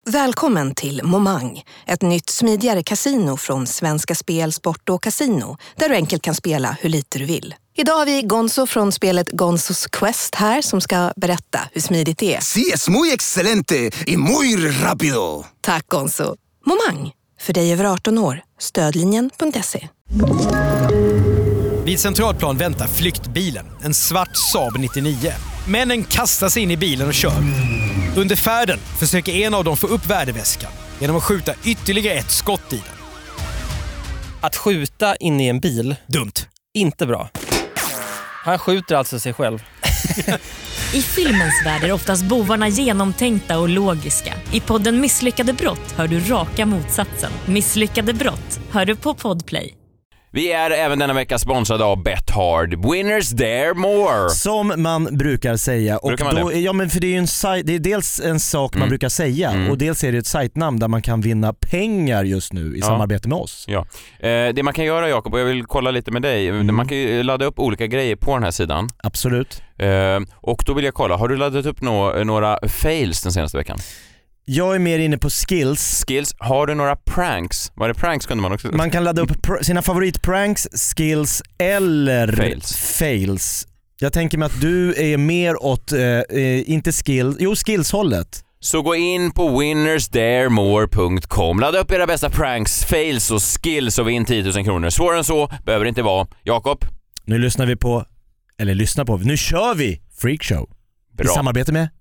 Välkommen till Momang, ett nytt smidigare kasino från Svenska Spel, Sport och Casino, där du enkelt kan spela hur lite du vill. Idag har vi Gonzo från spelet Gonzos Quest här som ska berätta hur smidigt det är. Sí, es muy excelente y muy rápido. Tack Gonzo. Momang, för dig över 18 år. Stödlinjen.se. Vid Centralplan väntar flyktbilen, en svart Saab 99. Männen kastar sig in i bilen och kör. Under färden försöker en av dem få upp värdeväskan genom att skjuta ytterligare ett skott i den. Att skjuta in i en bil, Dumt. inte bra. Han skjuter alltså sig själv. I filmens värld är oftast bovarna genomtänkta och logiska. I podden Misslyckade brott hör du raka motsatsen. Misslyckade brott hör du på Podplay. Vi är även denna vecka sponsrade av Bet Hard. Winners dare more. Som man brukar säga. Och brukar man då, det? ja, men för det är ju det är dels en sak man brukar säga och dels är det ett sajtnamn där man kan vinna pengar just nu i samarbete med oss. Ja. Det man kan göra, Jakob, och jag vill kolla lite med dig. Man kan ju ladda upp olika grejer på den här sidan. Absolut. Och då vill jag kolla, har du laddat upp några fails den senaste veckan? Jag är mer inne på skills. Har du några pranks? Var det pranks kunde man också... Man kan ladda upp sina favoritpranks, skills eller fails. Jag tänker mig att du är mer åt, inte skills-hållet. Så gå in på winnersdaremore.com. Ladda upp era bästa pranks, fails och skills och vinn 10 000 kronor. Svårare än så behöver det inte vara. Jakob? Nu kör vi Freakshow. Bra. I samarbete med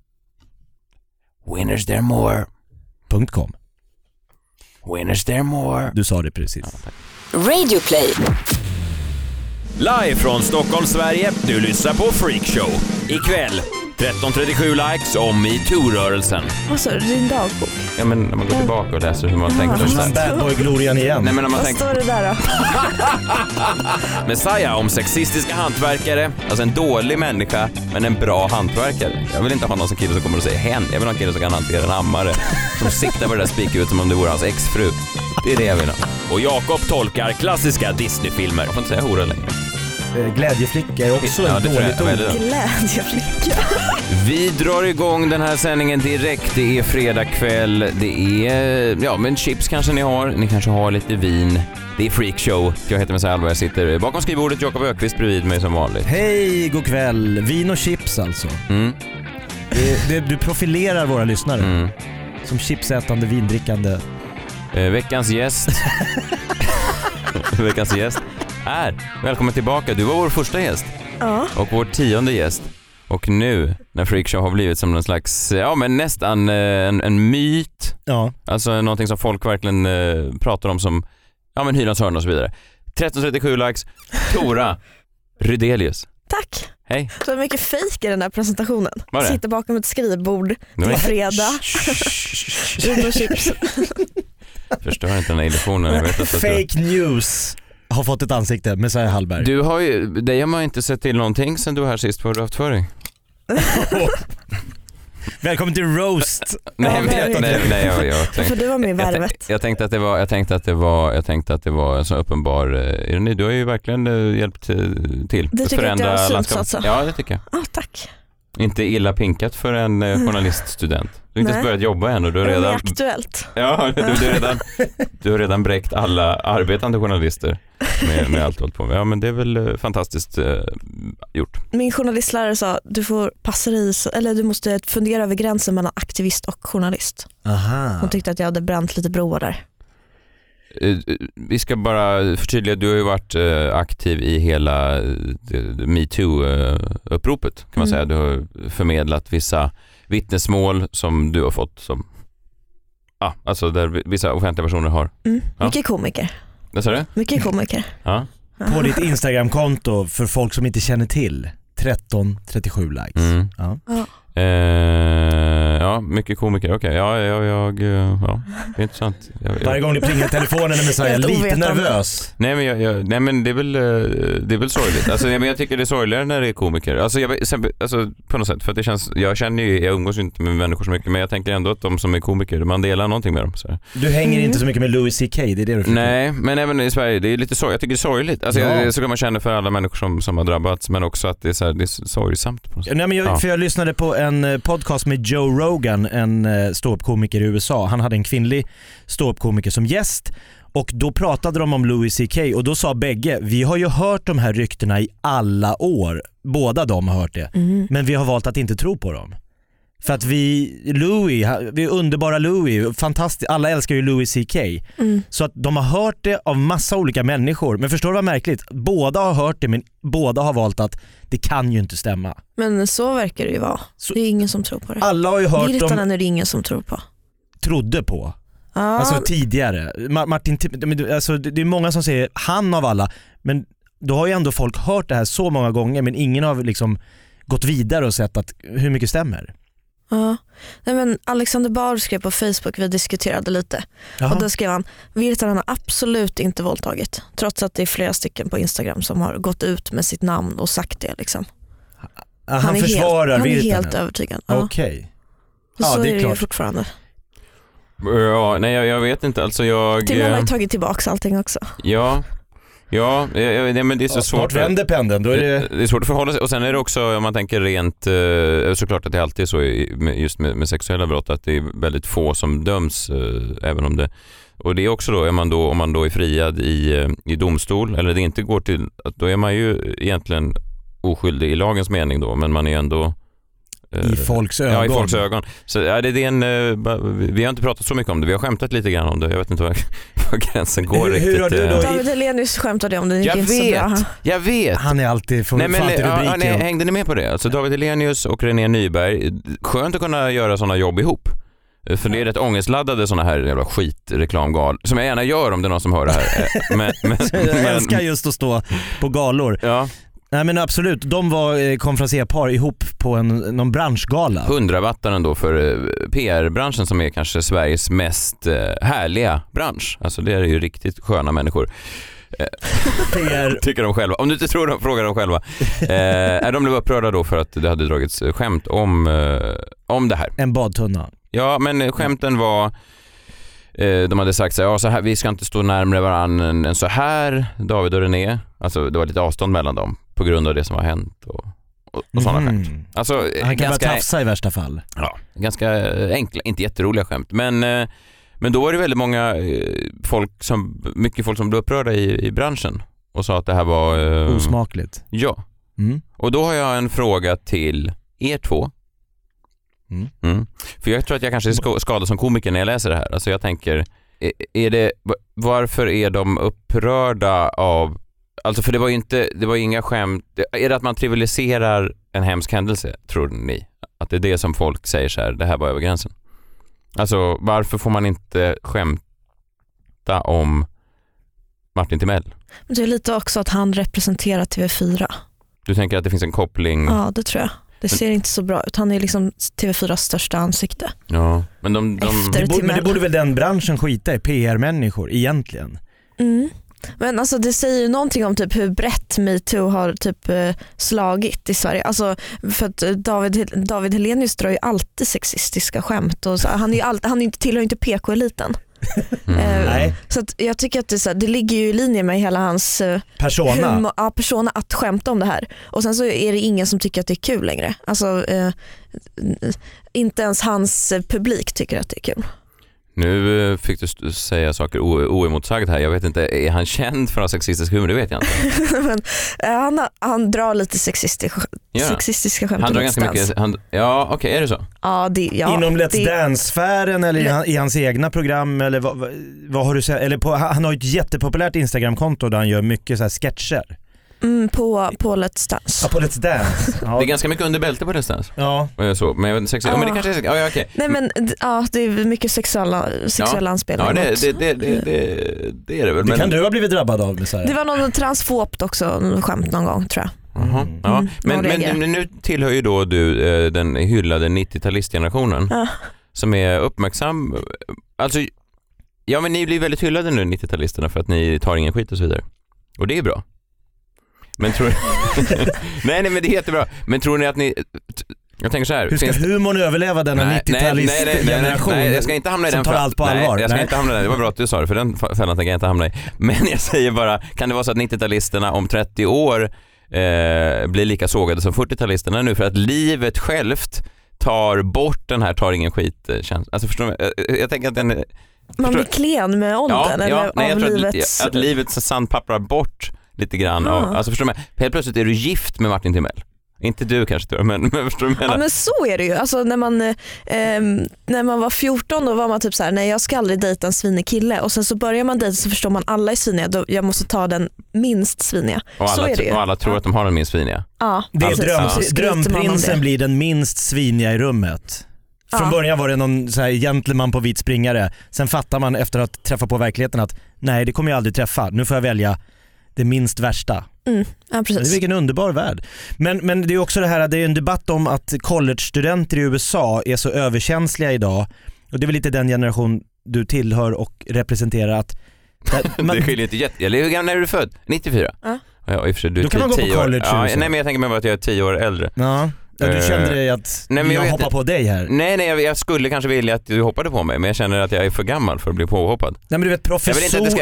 winnersdaremore.com. Du sa det precis. Radio Play. Live från Stockholm, Sverige. Du lyssnar på Freakshow. Ikväll 1337 likes om MeToo-rörelsen. Vad sa du, din dagbok? Ja, men när man går tillbaka och läser hur man tänkte och sånt. Bad boy-glorian igen. Nej, men när man Vad står det där då? Messiah om sexistiska hantverkare. Alltså en dålig människa, men en bra hantverkare. Jag vill inte ha någon kille som kommer och säger hen. Jag vill ha en kille som kan hantera en hammare. Som siktar på det där spikhuvudet som om det vore hans exfru. Det är det jag vill ha. Och Jakob tolkar klassiska Disney-filmer. Jag får inte säga hora längre. Glädjeflicka är också en dåligt ord. Glädjeflicka. Vi drar igång den här sändningen direkt. Det är fredag kväll. Det är, men chips kanske ni har. Ni kanske har lite vin. Det är Freakshow. Jag heter Messiah Alva. Jag sitter bakom skrivbordet. Jakob Öqvist bredvid mig som vanligt. Hej, god kväll. Vin och chips alltså. Du profilerar våra lyssnare. Som chipsätande, vindrickande. Veckans gäst. Veckans gäst är välkommen tillbaka. Du var vår första gäst. Ja. Och vår 10:e gäst. Och nu när Freakshow har blivit som någon slags, men nästan en myt. Ja. Alltså någonting som folk verkligen pratar om som, men Hylands hörn och så vidare. 1337 likes. Tora Rydelius. Tack. Hej. Så mycket fake i den här presentationen. Var det? Sitter bakom ett skrivbord. Det är fredag. Vin och chips. Förstör inte den här illusionen. Jag vet att Fake news har fått ett ansikte. Messiah Hallberg. Du har ju, dig har man inte sett till någonting sen du var här sist. Vad har du haft för dig? Välkommen till Roast. Nej, jag För du var med i värvet. Jag tänkte att det var en så uppenbar ironi. Du har ju verkligen hjälpt till Du att tycker att jag har synts landskapet. alltså? Ja, det tycker jag. Tack. Inte illa pinkat för en journaliststudent. Du har inte ens börjat jobba än och du har redan... Det är aktuellt. Ja, du har redan bräckt alla arbetande journalister med allt hållit på med. Ja, men det är väl fantastiskt gjort. Min journalistlärare sa du får passa dig, eller du måste fundera över gränsen mellan aktivist och journalist. Aha. Hon tyckte att jag hade bränt lite broar där. Vi ska bara förtydliga, du har ju varit aktiv i hela MeToo-uppropet kan man säga. Du har förmedlat vissa vittnesmål som du har fått som, alltså där vissa offentliga personer har. Ja. Mycket komiker. Vad sa du? Mycket komiker. Ja. På ditt Instagramkonto för folk som inte känner till 1337 likes. Ja. Ja, mycket komiker. Okej, ja, det är intressant. Varje gång du plingar telefonen är Messiah lite nervös. Nej, men det är väl sorgligt. Alltså, jag tycker det är sorgligare när det är komiker. Alltså på något sätt, för att det känns, jag umgås inte med människor så mycket, men jag tänker ändå att de som är komiker, man delar någonting med dem. Så. Du hänger inte så mycket med Louis CK, det är det du försöker. Nej, men även i Sverige, det är lite sorgligt. Jag tycker det är sorgligt. Alltså, så kan man känna för alla människor som har drabbats, men också att det är sorgsamt. Nej, men för jag lyssnade på en podcast med Joe Rogan Rogan, en ståuppkomiker i USA. Han hade en kvinnlig ståuppkomiker som gäst. Och då pratade de om Louis CK och då sa bägge, vi har ju hört de här ryktena i alla år. Båda de har hört det. Men vi har valt att inte tro på dem. För att vi är underbara Louis, fantastiskt, alla älskar ju Louis CK. Så att de har hört det av massa olika människor. Men förstår du vad märkligt? Båda har hört det, men båda har valt att det kan ju inte stämma. Men så verkar det ju vara. Det är ingen som tror på det. Alla har ju hört Virtanen är det ingen som tror på. Trodde på. Alltså tidigare. Martin, alltså, det är många som säger han av alla. Men då har ju ändå folk hört det här så många gånger, men ingen har liksom gått vidare och sett att hur mycket stämmer. Ja. Nej, men Alexander Bard skrev på Facebook, vi diskuterade lite. Jaha. Och då skrev han, Virtanen har absolut inte våldtagit. Trots att det är flera stycken på Instagram som har gått ut med sitt namn och sagt det liksom. Han försvarar Han är Virtanen. helt övertygad. Okej. Så Ja, det är är det klart. ju fortfarande. Ja, nej jag vet inte. Alltså Till och med har tagit tillbaka allting också. Ja, men det är så svårt. Vart vänder pendeln? Då är det är svårt att förhålla sig. Och sen är det också, om man tänker rent, såklart att det alltid är så just med sexuella brott, att det är väldigt få som döms, även om det. Och det är också då, om man då är friad i domstol, eller det inte går till, då är man ju egentligen oskyldig i lagens mening då, men man är ändå i folks ögon. Ja, i folks ögon. Så ja, det är vi har inte pratat så mycket om det. Vi har skämtat lite grann om det. Jag vet inte var gränsen går riktigt. Hur har du då? David Hellenius skämtade om det. Jag vet. Han är alltid rubriker. Nej, hängde ni med på det? Alltså David Hellenius och René Nyberg, skönt att kunna göra sådana jobb ihop. För det är rätt ångestladdade såna här jävla skitreklamgal som jag gärna gör om det är någon som hör det här. Jag älskar just att stå på galor. Ja. Nej men absolut, de var konferenserpar ihop på någon branschgala. 100-wattaren då för PR-branschen som är kanske Sveriges mest härliga bransch. Alltså det är ju riktigt sköna människor. PR. Tycker de själva. Om du inte tror dem, frågar de själva. De blev upprörda då för att det hade dragits skämt om det här. En badtunna. Ja, men skämten var... De hade sagt så här, vi ska inte stå närmare varandra än så här, David och René. Alltså det var lite avstånd mellan dem på grund av det som har hänt och sådana skämt. Alltså, han kan bara tafsa i värsta fall. Ja, ganska enkla, inte jätteroliga skämt. Men då var det väldigt mycket folk som blev upprörda i branschen och sa att det här var... osmakligt. Ja. Och då har jag en fråga till er två. För jag tror att jag kanske är skadad som komiker när jag läser det här. Alltså jag tänker, varför är de upprörda av, alltså för det var inga skämt, är det att man trivialiserar en hemsk händelse, tror ni? Att det är det som folk säger så här, det här var över gränsen. Alltså varför får man inte skämta om Martin Timell? Det är lite också att han representerar TV4. Du tänker att det finns en koppling? Ja, det tror jag. Det ser inte så bra ut. Han är liksom TV4s största ansikte. Ja, men men det borde väl den branschen skita i, PR-människor egentligen. Men alltså det säger ju någonting om typ hur brett MeToo har typ slagit i Sverige. Alltså för att David Hellenius drar ju alltid sexistiska skämt och så, han tillhör inte PK-eliten. Nej. Så att jag tycker att det ligger ju i linje med hela hans persona att skämta om det här. Och sen så är det ingen som tycker att det är kul längre. Alltså inte ens hans publik tycker att det är kul. Nu fick du säga saker oemotsagd här. Jag vet inte, är han känd för att ha sexistisk humor? Det vet jag inte. Men, han drar lite sexistiska skämt. Han drar ganska mycket. Okej, är det så? Ja, inom Let's Dance-sfären eller i hans egna program eller vad har du sett? Eller han har ju ett jättepopulärt Instagram-konto där han gör mycket så här sketcher. På Let's Dance. Ja, på Let's Dance. Ja. Det är ganska mycket underbälte på Let's Dance. Ja. Så, men jag vet inte, men det kanske är... Ja, okej. Nej, men det är mycket sexuella anspelningar. Ja, det är det väl. Det kan du ha blivit drabbad av. Det var någon transfobt också, skämt någon gång tror jag. Ja. Men nu tillhör ju då du den hyllade 90-talistgenerationen som är uppmärksam. Alltså, ja men ni blir väldigt hyllade nu 90-talisterna för att ni tar ingen skit och så vidare. Och det är bra. Men tror nej men det är jättebra. Men tror ni att ni... Jag tänker så här. Hur ska humorn överleva denna 90-talistgeneration? Nej, jag ska inte hamna i den. Som tar allt på allvar. Jag ska inte hamna i den. Det var bra att du sa det, för den fällan tänker jag inte hamna i. Men jag säger bara, kan det vara så att 90-talisterna om 30 år blir lika sågade som 40-talisterna nu? För att livet självt tar bort den här tar ingen skit känslan. Alltså förstår du? Jag tänker att den är... Man blir klen med åldern eller nej, av jag tror livets... att livet så sandpapprar bort lite grann. Alltså förstår du? Helt plötsligt är du gift med Martin Timell. Inte du kanske, men förstår du? Ja, men så är det ju. Alltså, när man var 14 då var man typ så här: nej jag ska aldrig dejta en svinig kille. Och sen så börjar man dejta så förstår man alla är sviniga. Då jag måste ta den minst sviniga. Och så är det ju. Och alla tror att de har den minst sviniga. Ja, det är drömprinsen blir den minst sviniga i rummet. Från början var det någon så här gentleman på vit springare. Sen fattar man efter att träffa på verkligheten att nej, det kommer jag aldrig träffa. Nu får jag välja det minst värsta. Ja, precis. Det är vilken underbar värld. Men det är också det här, det är en debatt om att college-studenter i USA är så överkänsliga idag. Och det är väl lite den generation du tillhör och representerar att... Det skiljer inte jätte... Hur gammal är du född? 94? Ja. Ja, i och för sig, du är då kan man gå på college. Ja, nej, men jag tänker mig att jag är 10 år äldre. Ja. Du kände dig att jag hoppar på dig här? Nej, jag skulle kanske vilja att du hoppade på mig, men jag känner att jag är för gammal för att bli påhoppad. Nej, men du vet, professorer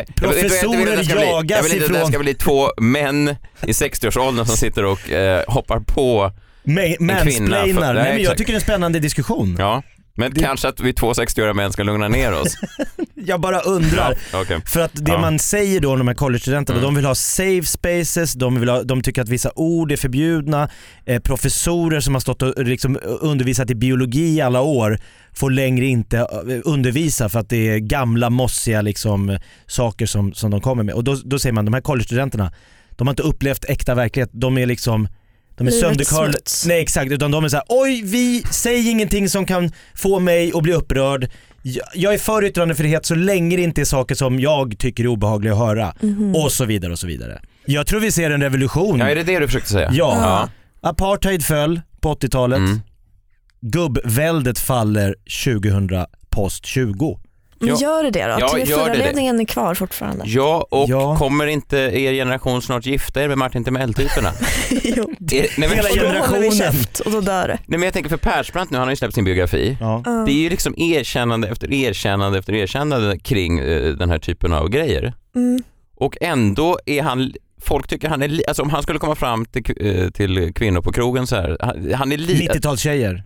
jagas ifrån... Det ska bli 2 män i 60-årsåldern som sitter och hoppar på en kvinna. Nej, men jag tycker det är en spännande diskussion. Ja. Men kanske att vi 2 60-åriga män ska lugna ner oss. Jag bara undrar. Ja, okay. För att det man säger då, de här college-studenterna, de vill ha safe spaces, de tycker att vissa ord är förbjudna. Professorer som har stått och liksom undervisat i biologi i alla år får längre inte undervisa för att det är gamla, mossiga liksom, saker som de kommer med. Och då säger man, de här college-studenterna, de har inte upplevt äkta verklighet. De är liksom... De är sönderkarl. Nej, exakt, utan de är så här: oj, vi säger ingenting som kan få mig att bli upprörd. Jag är för yttrandefrihet så länge det inte är saker som jag tycker är obehagliga att höra. Och så vidare och så vidare. Jag tror vi ser en revolution. Ja, är det du försökte säga? Ja. Apartheid föll på 80-talet. Gubbväldet faller 2000 post 20. Men gör det då? Ja, TV4-ledningen är kvar fortfarande. Ja, och kommer inte er generation snart gifta er med Martin Timell-typerna? Jo. Hela generationen. Och då dör det. Nej, men jag tänker för Persbrandt nu, han har ju släppt sin biografi. Ja. Det är ju liksom erkännande efter erkännande efter erkännande kring den här typen av grejer. Och ändå är han... Folk tycker han är... Alltså om han skulle komma fram till kvinnor på krogen så här... Han är 90-talstjejer.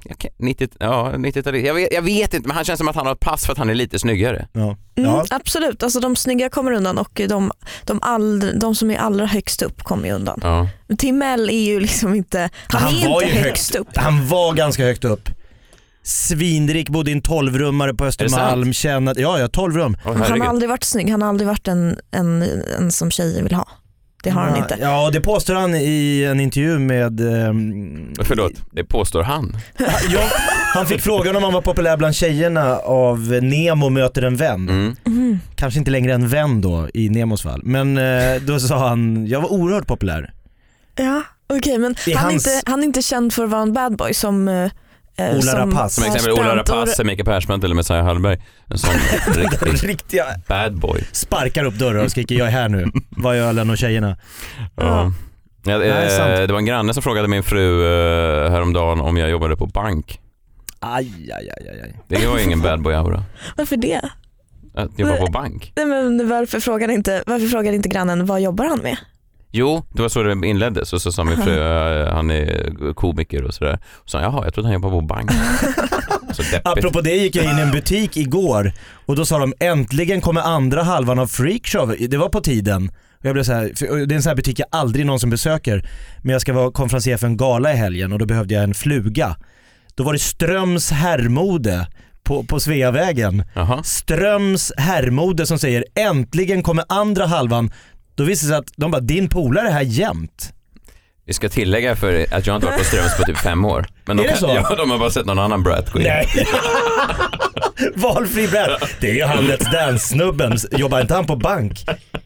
90-tal. Jag vet inte, men han känns som att han har ett pass för att han är lite snyggare. Ja. Absolut, alltså de snygga kommer undan och de som är allra högst upp kommer ju undan. Ja. Timell är ju liksom inte... Han är inte högst upp. Han var ganska högt upp. Svinrik, bodde i en 12-rummare på Östermalm. Ja, 12 rum. Han har aldrig varit snygg, han har aldrig varit en som tjejer vill ha. Det har han inte. Ja, det påstår han i en intervju med... Förlåt, det påstår han? Ja, han fick frågan om han var populär bland tjejerna av Nemo möter en vän. Kanske inte längre en vän då i Nemos fall. Men då sa han, jag var oerhört populär. Ja, okej, men han är inte känd för att vara en bad boy som... Ola Rapace. Som exempel Ola Rapace, Mikael Persbrandt eller Messiah Hallberg. En sån riktiga bad boy. Sparkar upp dörrar och skriker, jag är här nu. Vad gör alla och tjejerna? Ja. Det var en granne som frågade min fru häromdagen om jag jobbade på bank. Aj. Det var ingen bad boy aura. Varför det? Att jobba på bank. Nej, men varför frågar inte grannen vad jobbar han med? Jo, det var så det inleddes och så sa min fru, han är komiker och sådär. Och så sa jaha, jag tror att han jobbar på bank. Så apropå det gick jag in i en butik igår och då sa de, äntligen kommer andra halvan av Freakshow. Det var på tiden. Och jag blev så här, det är en sån här butik jag aldrig någonsin besöker, men jag ska vara konferencier för en gala i helgen och då behövde jag en fluga. Då var det Ströms herrmode på Sveavägen. Ströms herrmode som säger, äntligen kommer andra halvan. Då visste det sig att de bara, din polare är här jämt. Vi ska tillägga för att jag inte varit på Ströms på typ 5 år. Men de har bara sett någon annan brat gå in. Nej. Valfri brat. Det är ju han Let's Dance-snubben. Jobbar inte han på bank?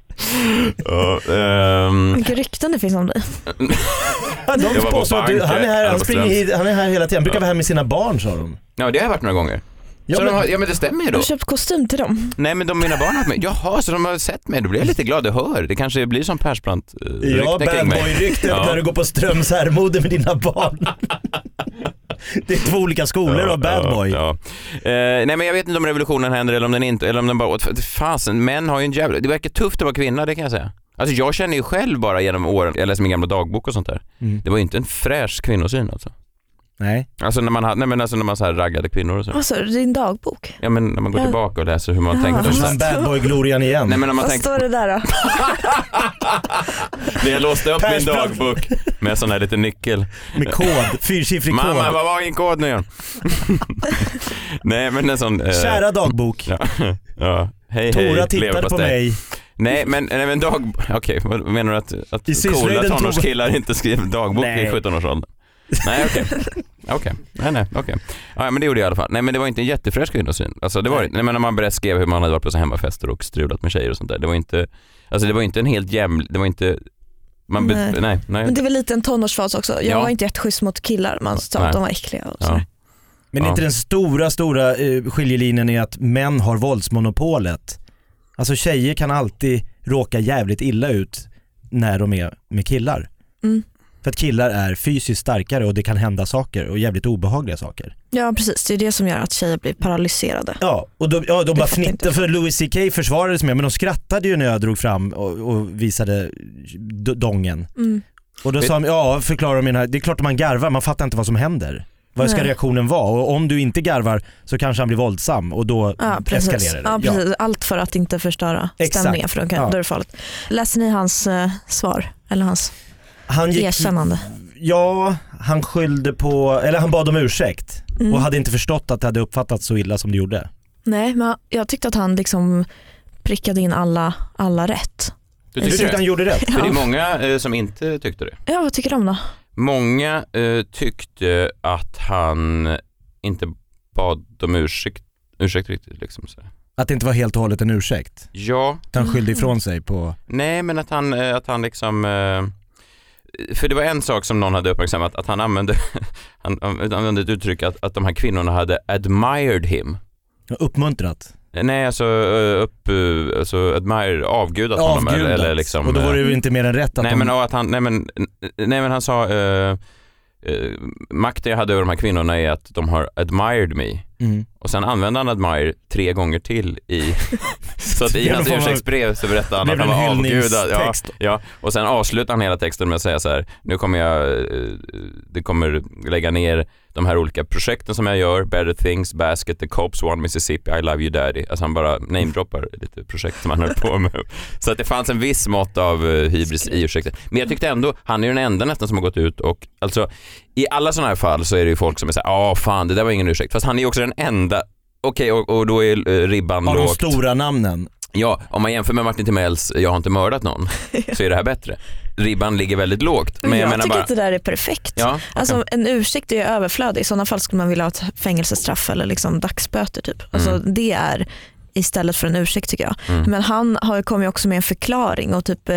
Vilka rykten det finns om dig. De påstår att han är här hela tiden. Han brukar vara här med sina barn, sa de. Ja, det har jag varit några gånger. Ja, men det stämmer ju då. Har du köpt kostym till dem? Nej, men mina barn har haft mig. Jaha, så de har sett mig. Då blir jag lite glad att höra. Det kanske blir som Persbrandt ja, bad boy-rykte när du går på Ströms herrmode med dina barn. Det är 2 olika skolor av bad boy. Nej, men jag vet inte om revolutionen händer eller om den inte, eller om den bara... Fasen, män har ju en jävla... Det verkar tufft att vara kvinna, det kan jag säga. Alltså jag känner ju själv bara genom åren, jag läser min gamla dagbok och sånt där. Det var ju inte en fräsch kvinnosyn alltså. Nej. Alltså när man så här raggade kvinnor och så. Alltså, din dagbok. Ja, men när man går tillbaka och läser hur man tänkte. Och sen bad boy-glorian igen. Nej, men när man Vad står det där då? Jag låste upp min dagbok med sån här liten nyckel. Med kod, 4-siffrig kod. Mamma, vad var din kod nu igen? Nej, men en sån... Kära dagbok. Ja. Hej, Tora tittade på mig. Nej, men Okej, vad menar du att coola tonårskillar inte skriver dagbok i 17-årsåldern? Nej, okej. Nej, okej. Ja, men det gjorde jag i alla fall. Nej, men det var inte en jättefräsch kvinnosyn. Alltså det var inte, när man började skriva hur man hade varit på så hemmafester och strulat med tjejer och sånt där. Det var inte en helt jämn, det var inte nej. Men det var lite en tonårsfas också. Jag var inte jätteschysst mot killar. Man sa att de var äckliga och så. Men inte den stora skiljelinjen är att män har våldsmonopolet. Alltså tjejer kan alltid råka jävligt illa ut när de är med killar. För att killar är fysiskt starkare och det kan hända saker och jävligt obehagliga saker. Ja, precis. Det är det som gör att tjejer blir paralyserade. Ja, och de bara fnittade, för Louis CK försvarades med, men de skrattade ju när jag drog fram och visade dongen. Och då sa de, förklarar de här, det är klart att man garvar, man fattar inte vad som händer. Vad ska reaktionen vara? Och om du inte garvar så kanske han blir våldsam och då eskalerar det. Ja, precis. Allt för att inte förstöra stämningen, för då är det farligt. Läser ni hans svar? Eller hans erkännande? Ja, han skyllde på, eller han bad om ursäkt och hade inte förstått att det hade uppfattats så illa som det gjorde. Nej, men jag tyckte att han liksom prickade in alla rätt. Du tyckte han gjorde rätt? För det är många som inte tyckte det. Ja, vad tycker de då? Många tyckte att han inte bad om ursäkt riktigt liksom så. Att det inte var helt och hållet en ursäkt? Ja. Att han skyllde ifrån sig på... Nej, men att han liksom... För det var en sak som någon hade uppmärksammat, att han använde ett uttryck att de här kvinnorna hade admired him. Uppmuntrat? Nej, alltså admired, avgudat honom eller liksom. Och då var det ju inte mer än rätt att men han sa makten jag hade över de här kvinnorna är att de har admired me. Och sen använde han admire 3 gånger till i så att i hans ursäktsbrev så berättade han att han var avgudad. Ja. Och sen avslutar han hela texten med att säga så här: nu kommer det kommer lägga ner de här olika projekten som jag gör, Better Things, Basket, The Cops, One Mississippi, I Love You Daddy. Alltså han bara namedroppar lite projekt som han höll på med. Så att det fanns en viss mått av hybris i ursäkten. Men jag tyckte ändå, han är ju den enda nästan som har gått ut och alltså i alla sådana här fall så är det ju folk som är såhär, fan det där var ingen ursäkt. Fast han är ju också den enda, och då är ribban lågt. Av de stora namnen. Ja, om man jämför med Martin Timells Jag har inte mördat någon så är det här bättre. Ribban ligger väldigt lågt. Men jag tycker bara... att det där är perfekt. Ja, okay. Alltså en ursäkt är ju överflödig. I sådana fall skulle man vilja ha ett fängelsestraff eller liksom dagsböter typ. Alltså det är istället för en ursäkt tycker jag. Men han kommer ju också med en förklaring och typ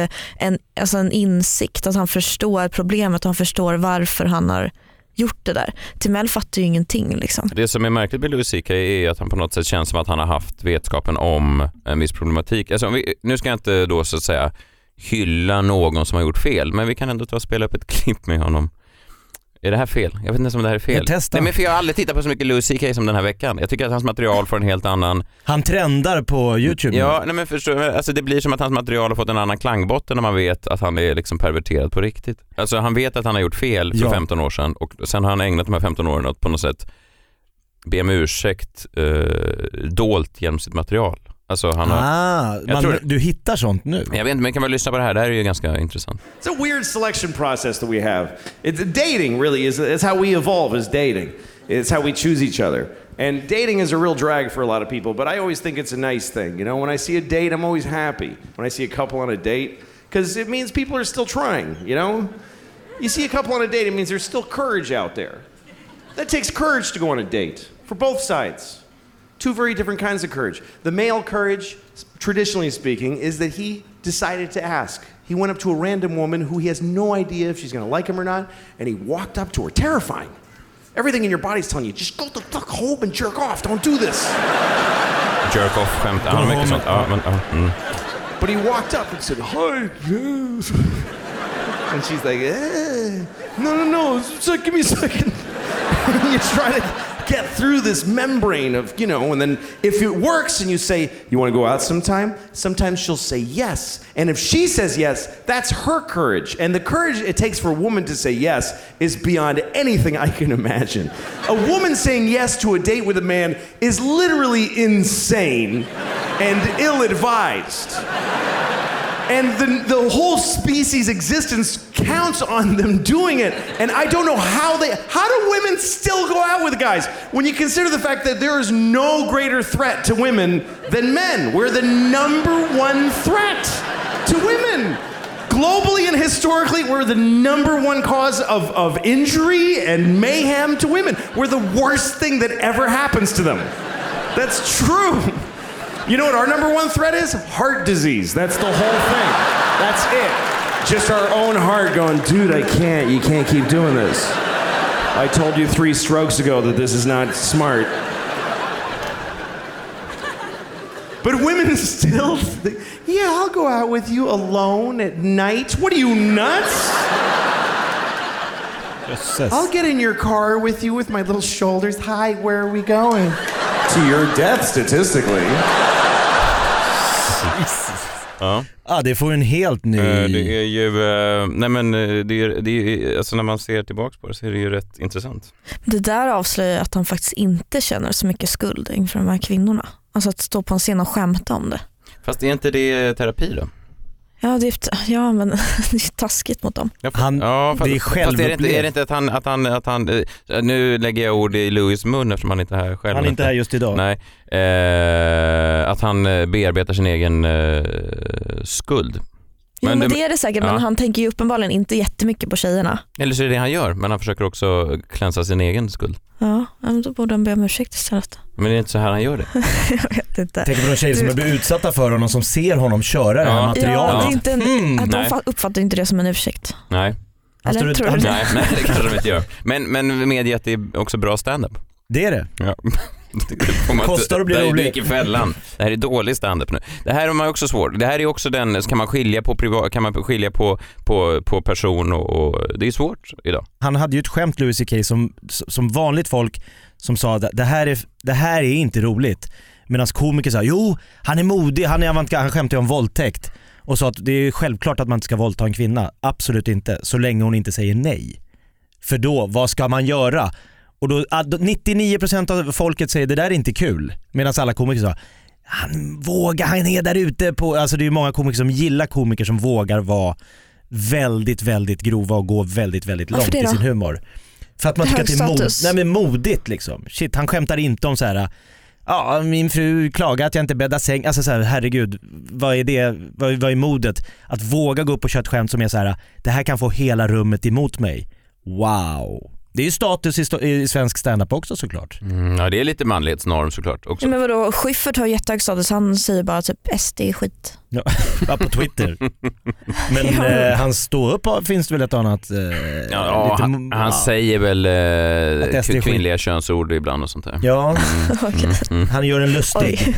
en insikt att han förstår problemet och han förstår varför han har gjort det där. Timell fattar ju ingenting liksom. Det som är märkligt med Louis CK är att han på något sätt känns som att han har haft vetskapen om en viss problematik. Alltså, nu ska jag inte då så att säga hylla någon som har gjort fel, men vi kan ändå ta och spela upp ett klipp med honom. Är det här fel? Jag vet inte om det här är fel. Nej, men för jag har aldrig tittat på så mycket Louis CK som den här veckan. Jag tycker att hans material får en helt annan... Han trendar på YouTube. Ja, nej men förstår, alltså det blir som att hans material har fått en annan klangbotten när man vet att han är liksom perverterad på riktigt. Alltså han vet att han har gjort fel för 15 år sedan och sen har han ägnat de här 15 åren att på något sätt be om ursäkt dolt genom sitt material. Alltså han har, du hittar sånt nu? Jag vet inte, men kan man lyssna på det här? Det här är ju ganska intressant. It's a weird selection process that we have. Dating really is how we evolve as dating. It's how we choose each other. And dating is a real drag for a lot of people, but I always think it's a nice thing. You know, when I see a date, I'm always happy. When I see a couple on a date, because it means people are still trying, you know? You see a couple on a date, it means there's still courage out there. That takes courage to go on a date, for both sides. 2 very different kinds of courage. The male courage, traditionally speaking, is that he decided to ask. He went up to a random woman who he has no idea if she's going to like him or not, and he walked up to her, terrifying. Everything in your body's telling you, just go the fuck home and jerk off, don't do this. Jerk off, skämt. Ja, mycket sånt. But he walked up and said, hi, yes. And she's like, no, so give me a second. You try to get through this membrane of, and then if it works and you say, you want to go out sometime? Sometimes she'll say yes. And if she says yes, that's her courage. And the courage it takes for a woman to say yes is beyond anything I can imagine. A woman saying yes to a date with a man is literally insane and ill-advised. And the whole species' existence counts on them doing it. And I don't know how do women still go out with guys? When you consider the fact that there is no greater threat to women than men. We're the number one threat to women. Globally and historically, we're the number one cause of injury and mayhem to women. We're the worst thing that ever happens to them. That's true. You know what our number one threat is? Heart disease. That's the whole thing. That's it. Just our own heart going, dude, you can't keep doing this. I told you 3 strokes ago that this is not smart. But women still think, yeah, I'll go out with you alone at night. What are you, nuts? I'll get in your car with you with my little shoulders. Hi, where are we going? To your death, statistically. Ja, det får en helt ny... Det är ju... nej men, det är, alltså när man ser tillbaka på det så är det ju rätt intressant. Det där avslöjar att han faktiskt inte känner så mycket skuld inför de här kvinnorna. Alltså att stå på en scen och skämta om det. Fast är inte det terapi då? Ja, men det är taskigt mot dem. Det är självupplevt. Är det inte att han nu lägger jag ord i Louis mun eftersom han inte är här själv. Han är inte här just idag. Nej. Att han bearbetar sin egen skuld. Men det är det säkert, men han tänker ju uppenbarligen inte jättemycket på tjejerna. Eller så är det han gör, men han försöker också klänsa sin egen skuld. Ja, då borde han be om ursäkt istället. Men det är inte så här han gör det. Jag vet inte. Tänk på de tjejer som blir utsatta för honom, som ser honom köra det här materialet. Ja, det är inte de uppfattar inte det som en ursäkt. Nej. Eller tror du det? Nej, det kanske de inte gör. Men medge att det är också bra stand-up. Det är det. Ja. Kostar att bli rolig. Det gick i fällan. Det här är dålig stand-up nu. Det här är man också svårt. Det här är också den, kan man skilja på person och det är svårt idag. Han hade ju ett skämt, Louis CK, som vanligt folk som sa att det här är inte roligt. Medan komiker sa, jo, han är modig, han skämtar om våldtäkt och sa att det är självklart att man inte ska våldta en kvinna. Absolut inte, så länge hon inte säger nej. För då, vad ska man göra? Och då 99% av folket säger det där är inte kul. Medan alla komiker sa, han är där ute på... Alltså det är ju många komiker som gillar komiker som vågar vara väldigt, väldigt grova och gå väldigt, väldigt långt i sin humor. För att man tycker att det är modigt liksom. Shit, han skämtar inte om så här... Ja, min fru klagar att jag inte bäddar säng. Alltså så här, herregud, vad är det? Vad är modet? Att våga gå upp och köra ett skämt som är så här, det här kan få hela rummet emot mig. Wow. Det är ju status i svensk stand-up också såklart. Ja, det är lite manlighetsnorm såklart också. Ja, men vadå, Schyffert har jättehög status, han säger bara typ SD är skit. Ja, på Twitter. Men han står upp, finns det väl ett annat... Han säger väl kvinnliga könsord ibland och sånt där. Ja, han gör en lustig.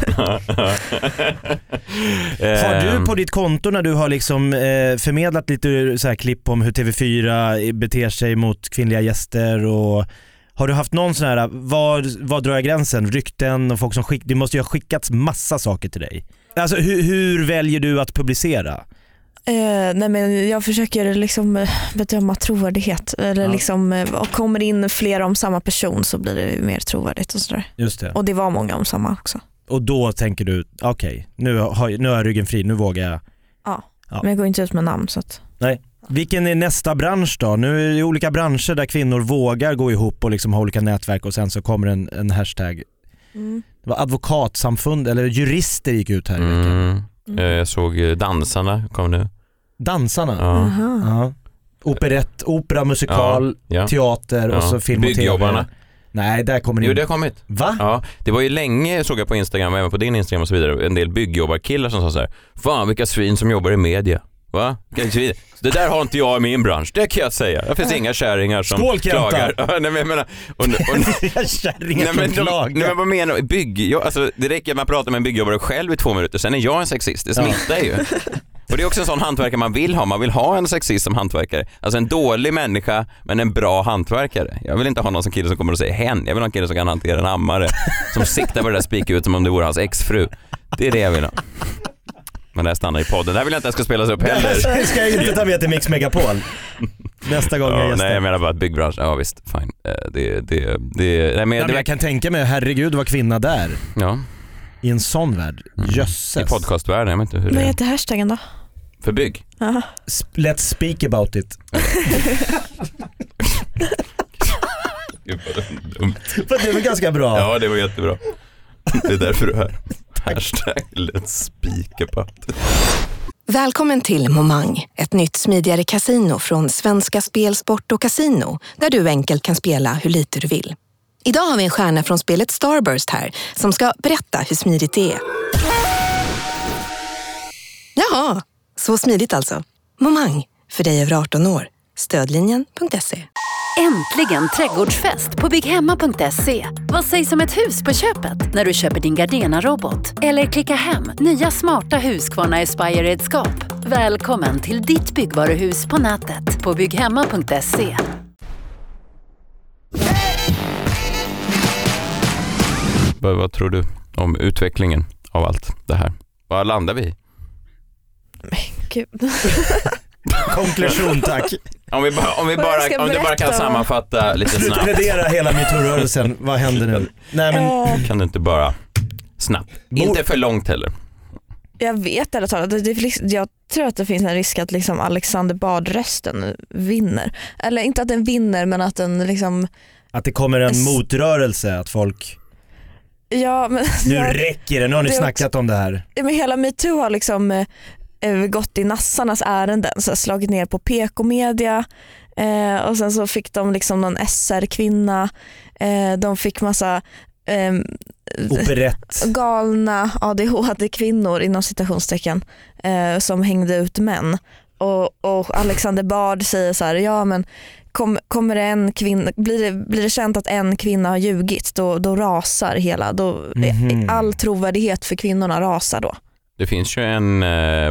Har du på ditt konto när du har liksom förmedlat lite så här klipp om hur TV4 beter sig mot kvinnliga gäster, och har du haft någon sån här, vad drar jag gränsen? Rykten och folk som det måste ju ha skickats massa saker till dig. Alltså hur väljer du att publicera? Nej, men jag försöker liksom bedöma trovärdighet eller liksom, och kommer in flera om samma person så blir det mer trovärdigt och sådär. Just det. Och det var många om samma också. Och då tänker du, okej, nu har jag ryggen fri, nu vågar jag. Ja. Men jag går inte ut med namn så att... Nej. Vilken är nästa bransch då? Nu är det olika branscher där kvinnor vågar gå ihop och liksom ha olika nätverk, och sen så kommer en hashtag. Det var advokatsamfund eller jurister gick ut här i veckan. Jag såg Dansarna kom nu. Dansarna? Ja. Operett, opera, musikal, teater och så film och tv. Byggjobbarna. Nej, där kommer det. Jo, det har kommit. Va? Ja, det var ju länge, såg jag på Instagram och även på din Instagram och så vidare, en del byggjobbarkillar som sa så här: fan vilka svin som jobbar i media. Va? Det där har inte jag i min bransch, det kan jag säga. Det finns inga kärringar som klagar. Nej, men jag menar, kärringar som klagar. Nej, men vad menar alltså, det räcker att man pratar med en byggjobbare själv i 2 minuter, sen är jag en sexist. Det smittar ju. Och det är också en sån hantverkare man vill ha. Man vill ha en sexist som hantverkare. Alltså en dålig människa, men en bra hantverkare. Jag vill inte ha någon som kille som kommer och säger hen. Jag vill ha en kille som kan hantera en hammare. Som siktar på det där spikutet som om det vore hans exfru. Det är det jag vill ha. Men det här stannar i podden. Det här vill jag inte att ska spelas upp heller. Det ska jag inte ta med till Mix Megapol. Nästa gång jag gästar. Nej, jag menar bara att byggbranschen, ja visst, fine. Jag kan tänka mig, herregud vad kvinna där. Ja. I en sån värld. Jösses. I podcastvärlden, jag vet inte hur Vad det heter hashtaggen då? För bygg? Aha. Let's speak about it. Gud vad dumt. Det var ganska bra. Ja, det var jättebra. Det är därför du är. Hashtag let's speak about it. Välkommen till Momang, ett nytt smidigare kasino från Svenska Spel, Sport och Casino, där du enkelt kan spela hur lite du vill. Idag har vi en stjärna från spelet Starburst här, som ska berätta hur smidigt det är. Jaha, så smidigt alltså. Momang, för dig över 18 år. Stödlinjen.se. Äntligen trädgårdsfest på bygghemma.se. Vad sägs om ett hus på köpet när du köper din Gardena-robot? Eller klicka hem nya smarta Husqvarna Aspire-redskap. Välkommen till ditt byggvaruhus på nätet på bygghemma.se. Vad tror du om utvecklingen av allt det här? Vad landar vi i? Men gud. Konklusion, tack. Om du bara kan sammanfatta lite snabbt. Plädera hela MeToo-rörelsen. Vad händer nu? Nej, men kan du inte bara snabbt? Inte för långt heller. Jag vet eller talat. Jag tror att det finns en risk att liksom Alexander Bard-rösten vinner. Eller inte att den vinner, men att den liksom... Att det kommer en motrörelse, att folk... Ja, men... Nu räcker det, nu har ni snackat om det här. Men hela MeToo har liksom... gått i nassarnas ärenden, så slagit ner på PK-media och sen så fick de liksom någon SR-kvinna, de fick massa galna ADHD-kvinnor inom citationstecken som hängde ut män och Alexander Bard säger så här: ja men kommer det en kvinna, blir det känt att en kvinna har ljugit, då rasar hela, all trovärdighet för kvinnorna rasar då. Det finns ju en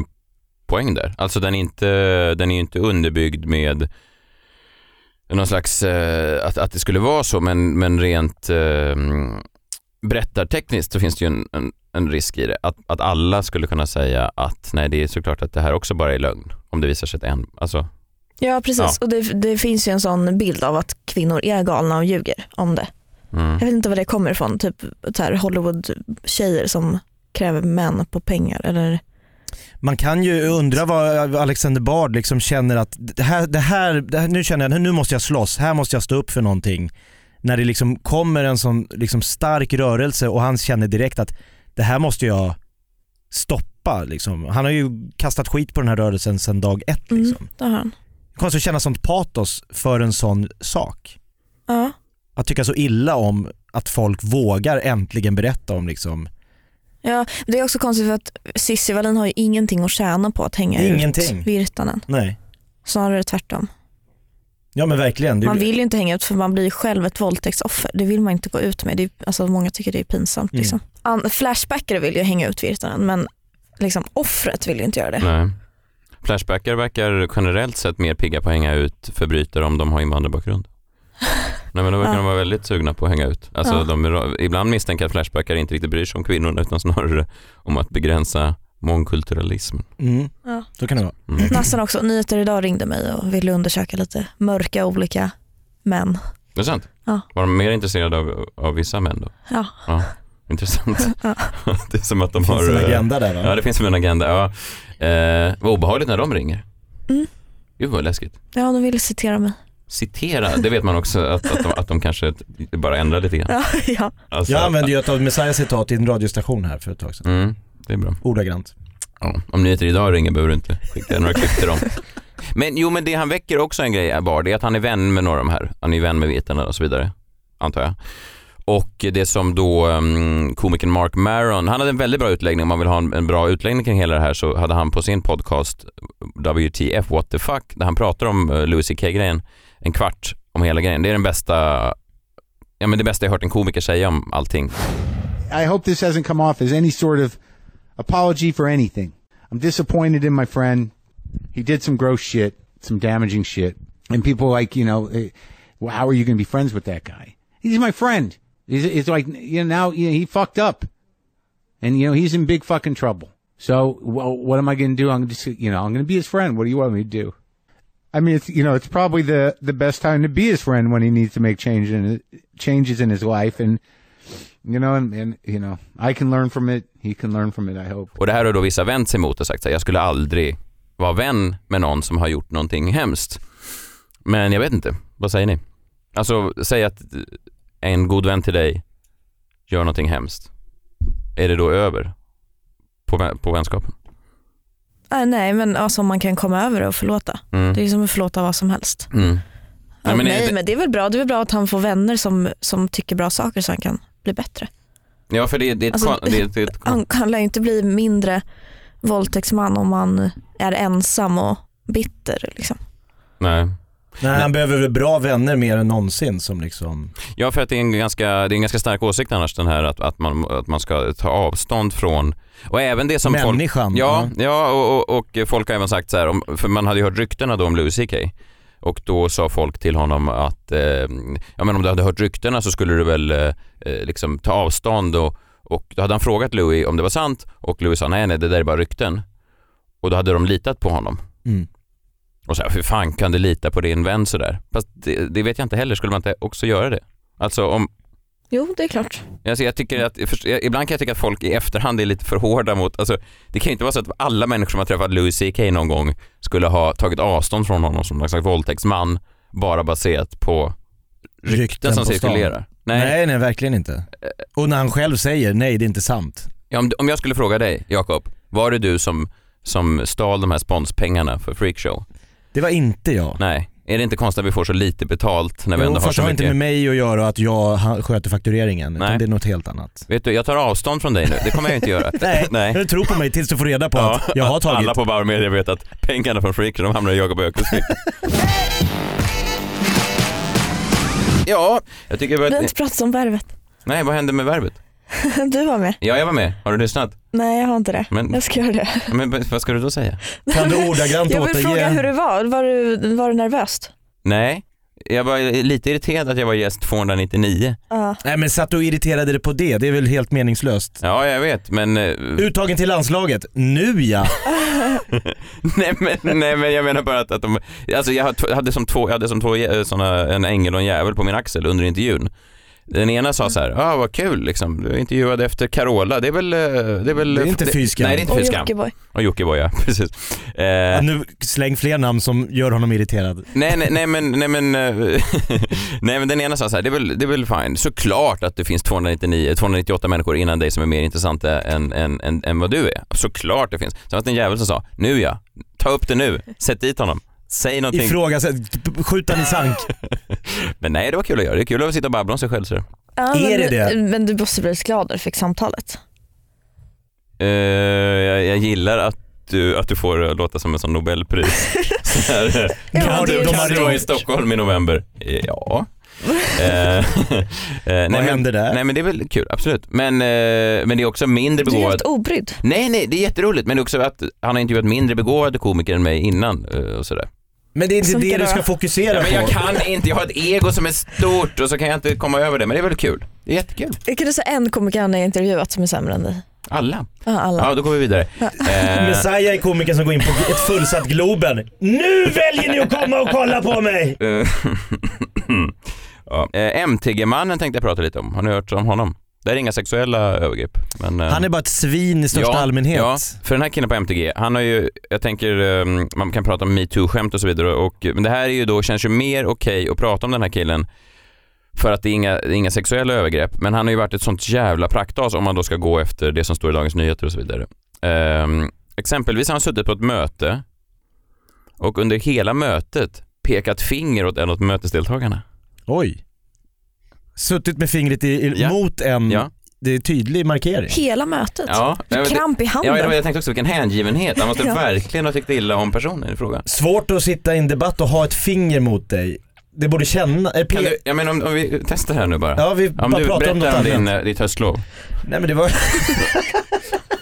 poäng där. Alltså den är inte underbyggd med någon slags att det skulle vara så, men rent berättartekniskt så finns det ju en risk i det. Att alla skulle kunna säga att nej, det är såklart att det här också bara är lögn om det visar sig att alltså. Ja, precis. Ja. Och det finns ju en sån bild av att kvinnor är galna och ljuger om det. Jag vet inte var det kommer ifrån. Typ Hollywood-tjejer som kräver män på pengar eller... Man kan ju undra vad Alexander Bard liksom känner att det här nu känner jag, nu måste jag slåss, här måste jag stå upp för någonting. När det liksom kommer en sån liksom stark rörelse och han känner direkt att det här måste jag stoppa liksom. Han har ju kastat skit på den här rörelsen sedan dag ett liksom. Det har han. Det kan så känna sånt patos för en sån sak. Ja. Att tycka så illa om att folk vågar äntligen berätta om liksom. Ja, det är också konstigt för att Cissi Wallin har ju ingenting att tjäna på att hänga ut Virtanen. Nej. Snarare tvärtom. Ja, men verkligen. Man vill ju inte hänga ut för man blir ju själv ett våldtäktsoffer. Det vill man inte gå ut med. Det är, alltså, många tycker det är pinsamt. Liksom. Flashbackare vill ju hänga ut Virtanen, men liksom, offret vill ju inte göra det. Nej. Flashbackare verkar generellt sett mer pigga på att hänga ut förbrytare om de har invandrarbakgrund. Nej, men då verkar de vara väldigt sugna på att hänga ut. Alltså, ibland misstänker att flashbackar inte riktigt bryr sig om kvinnorna utan snarare om att begränsa mångkulturalism. Ja. Så kan det vara. Nästan också. Nyheter idag ringde mig och ville undersöka lite mörka olika män. Det är sant? Ja. Var de mer intresserade av vissa män då? Ja. Intressant. Ja. Det är som att de har... Det finns en agenda där, va? Ja, det finns en agenda. Ja. Vad obehagligt när de ringer. Gud vad läskigt. Ja, de ville citera mig. Citera, det vet man också att de kanske bara ändrar lite grann. Ja. Alltså, jag använde ju ett av Messiah citat i en radiostation här för ett tag sedan. Det är bra. Ordagrant. Ja, om nyheter idag ringer behöver du inte skicka några klipp till dem. Men det han väcker också en grej bara, det är att han är vän med några av de här. Han är vän med Virtanen och så vidare, antar jag. Och det som då komikern Mark Maron, han hade en väldigt bra utläggning. Om man vill ha en bra utläggning kring hela det här så hade han på sin podcast WTF What the Fuck, där han pratar om Louis CK-grejen en kvart om hela grejen. Det är den bästa, det bästa jag hört en komiker säga om allting. I hope this hasn't come off as any sort of apology for anything. I'm disappointed in my friend. He did some gross shit, some damaging shit. And people are like, well, how are you going to be friends with that guy? He's my friend. It's like, now he fucked up. And, he's in big fucking trouble. So, well, what am I going to do? I'm just, I'm going to be his friend. What do you want me to do? I mean, it's probably the best time to be his friend when he needs to make changes in his life. And, I can learn from it. He can learn from it, I hope. Och det här har då vissa vänt sig emot och sagt att jag skulle aldrig vara vän med någon som har gjort någonting hemskt. Men jag vet inte. Vad säger ni? Alltså, säg att en god vän till dig gör någonting hemskt. Är det då över på vänskapen? Nej, men alltså man kan komma över och förlåta. Det är som att förlåta vad som helst. Mm. Men det är väl bra. Det är väl bra att han får vänner som tycker bra saker så han kan bli bättre. Ja, för det han lär ju inte bli mindre våldtäktsman om man är ensam och bitter liksom. Nej, han behöver väl bra vänner mer än någonsin som liksom... Ja, för att det är en ganska stark åsikt annars den här att man ska ta avstånd från, och även det som människan. Och folk har även sagt så här, för man hade ju hört ryktena då om Louis CK. Och då sa folk till honom att men om du hade hört ryktena så skulle du väl liksom ta avstånd, och då hade han frågat Louis om det var sant, och Louis sa nej, det där är bara rykten. Och då hade de litat på honom. Och så här, hur fan kan du lita på din vän så där? Fast det vet jag inte heller, skulle man inte också göra det? Alltså om... Jo, det är klart. Alltså jag tycker att, ibland kan jag tycka att folk i efterhand är lite för hårda mot, alltså det kan ju inte vara så att alla människor som har träffat Louis CK någon gång skulle ha tagit avstånd från honom som någon slags våldtäktsman bara baserat på rykten som cirkulerar. Nej, verkligen inte. Och när han själv säger nej, det är inte sant. Ja, om jag skulle fråga dig, Jakob, var det du som stal de här sponspengarna för Freakshow? Det var inte jag. Nej. Är det inte konstigt att vi får så lite betalt när vi ändå har så mycket? Inte med mig att göra att jag sköter faktureringen, utan det är något helt annat. Vet du, jag tar avstånd från dig nu. Det kommer jag inte göra. Nej. Du tror på mig tills du får reda på att jag har tagit. Alla på Bauer Media vet att pengarna från Freakshow, de hamnar i Jakob Öqvists ficka. Ja, jag tycker... Vi har inte pratat om Värvet. Nej, vad hände med Värvet? Du var med. Ja, jag var med. Har du lyssnat? Nej, jag har inte det. Jag ska göra det. Men vad ska du då säga? Kan du ordagrant jag vill fråga hur det var. Var du nervöst? Nej, jag var lite irriterad att jag var gäst 299. Nej, men satt du och irriterade dig på det? Det är väl helt meningslöst. Ja, jag vet, men... Uttagen till landslaget. Nu ja! nej, men jag menar bara att de... Alltså jag hade som två såna, en ängel och en jävel på min axel under intervjun. Den ena sa så här, vad kul liksom, du intervjuade efter Carola, det är väl... Det är inte fyskam. Nej, det är inte fyskam. Och Jockiboi, ja, precis. Nu släng fler namn som gör honom irriterad. Nej, men den ena sa så här, det är väl fine. Såklart att det finns 298 människor innan dig som är mer intressanta än vad du är. Såklart det finns. Så var det en jävel som sa, nu ja, ta upp det nu, sätt dit honom. Säg någonting. Ifrågasätt, skjuta i sank. Men nej, det var kul att göra. Det är kul att sitta och babbla om sig själv. Så. Ja, är det? Men du måste bli glad när du fick samtalet. Jag gillar att du får låta som en sån Nobelpris. Du var i Stockholm i november. Ja. Vad hände där? Nej, men det är väl kul, absolut. Men det är också mindre begåvad. Du är helt obrydd. Nej, det är jätteroligt. Men det är också att han har intervjuat mindre begåvade komiker än mig innan och sådär. Men det är inte det du ska fokusera på. Men jag kan inte, jag har ett ego som är stort och så kan jag inte komma över det. Men det är väl kul, det är jättekul. Kan du säga en komiker han har intervjuat som är sämre än dig? Alla. Alla. Ja, då går vi vidare. Messiah är komikern som går in på ett fullsatt Globen. Nu väljer ni att komma och kolla på mig! MTG-mannen tänkte jag prata lite om. Har ni hört om honom? Det är inga sexuella övergrepp. Men, han är bara ett svin i största allmänhet. Ja, för den här killen på MTG, han har ju, jag tänker, man kan prata om MeToo-skämt och så vidare. Men det här är ju då, känns ju mer okej att prata om den här killen. För att det är inga sexuella övergrepp. Men han har ju varit ett sånt jävla praktas om man då ska gå efter det som står i Dagens Nyheter och så vidare. Exempelvis har han suttit på ett möte och under hela mötet pekat finger åt en av mötesdeltagarna. Oj. Suttit med fingret mot en... Ja. Det är tydlig markering. Hela mötet. Ja. Kramp i handen. Ja, jag tänkte också vilken hängivenhet. Han måste verkligen ha tyckt illa om personen i frågan. Svårt att sitta i en debatt och ha ett finger mot dig. Det borde känna... Jag menar om vi testar här nu bara. Ja, vi bara pratar om något annat. Ditt höstlov. Nej, men det var...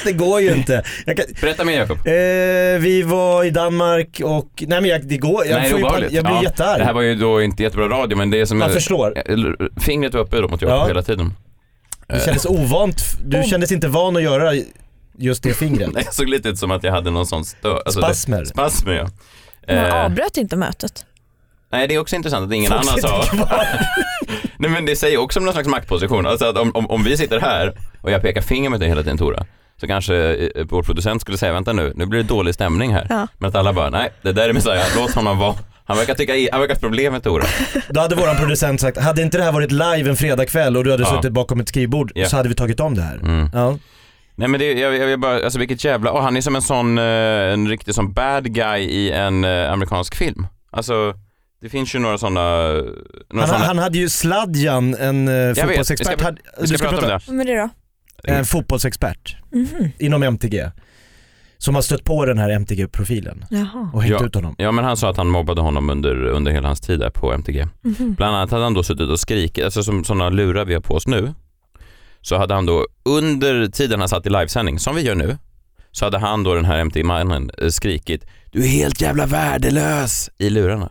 Det går ju inte. Berätta mer, Jakob. Vi var i Danmark och... Nej men det går. Jag blir jättearg. Det här var ju då inte jättebra radio, men det är som... Man förstår. Fingret var uppe då mot Jakob hela tiden. Det kändes ovant. Du kändes inte van att göra just det fingret. Nej, jag såg lite ut som att jag hade någon sån spasmer, ja. Man avbröt inte mötet. Nej, det är också intressant att ingen annan sa. Nej, men det säger också om någon slags maktposition. Alltså att om vi sitter här och jag pekar finger med dig hela tiden, Tora, så kanske vår producent skulle säga, vänta nu blir det dålig stämning här. Ja. Men att alla bara, nej, det där är Messiah, låt honom vara. Han verkar problem med Tora. Då hade våran producent sagt, hade inte det här varit live en fredagkväll och du hade suttit bakom ett skrivbord så hade vi tagit om det här. Ja. Nej, men jag bara, alltså vilket jävla, han är som en sån en riktig sån bad guy i en amerikansk film. Alltså det finns ju några sådana... Han hade ju Sladjan, en fotbollsexpert. Vi ska prata om det. Vad är det då? En fotbollsexpert inom MTG. Som har stött på den här MTG-profilen och hängt ut honom. Ja, men han sa att han mobbade honom under hela hans tid där på MTG. Bland annat hade han då suttit och skrikit, alltså som sådana lurar vi har på oss nu. Så hade han då under tiden han satt i livesändning, som vi gör nu, så hade han då, den här MTG-mannen, skrikit, du är helt jävla värdelös i lurarna.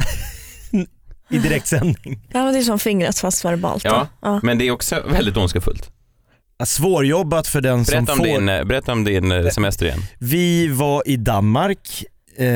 I direktsändning. Ja, men det är som fingret fast verbalt. Ja, men det är också väldigt ondskefullt. Svårjobbat för den som får... Berätta om din semester igen. Vi var i Danmark.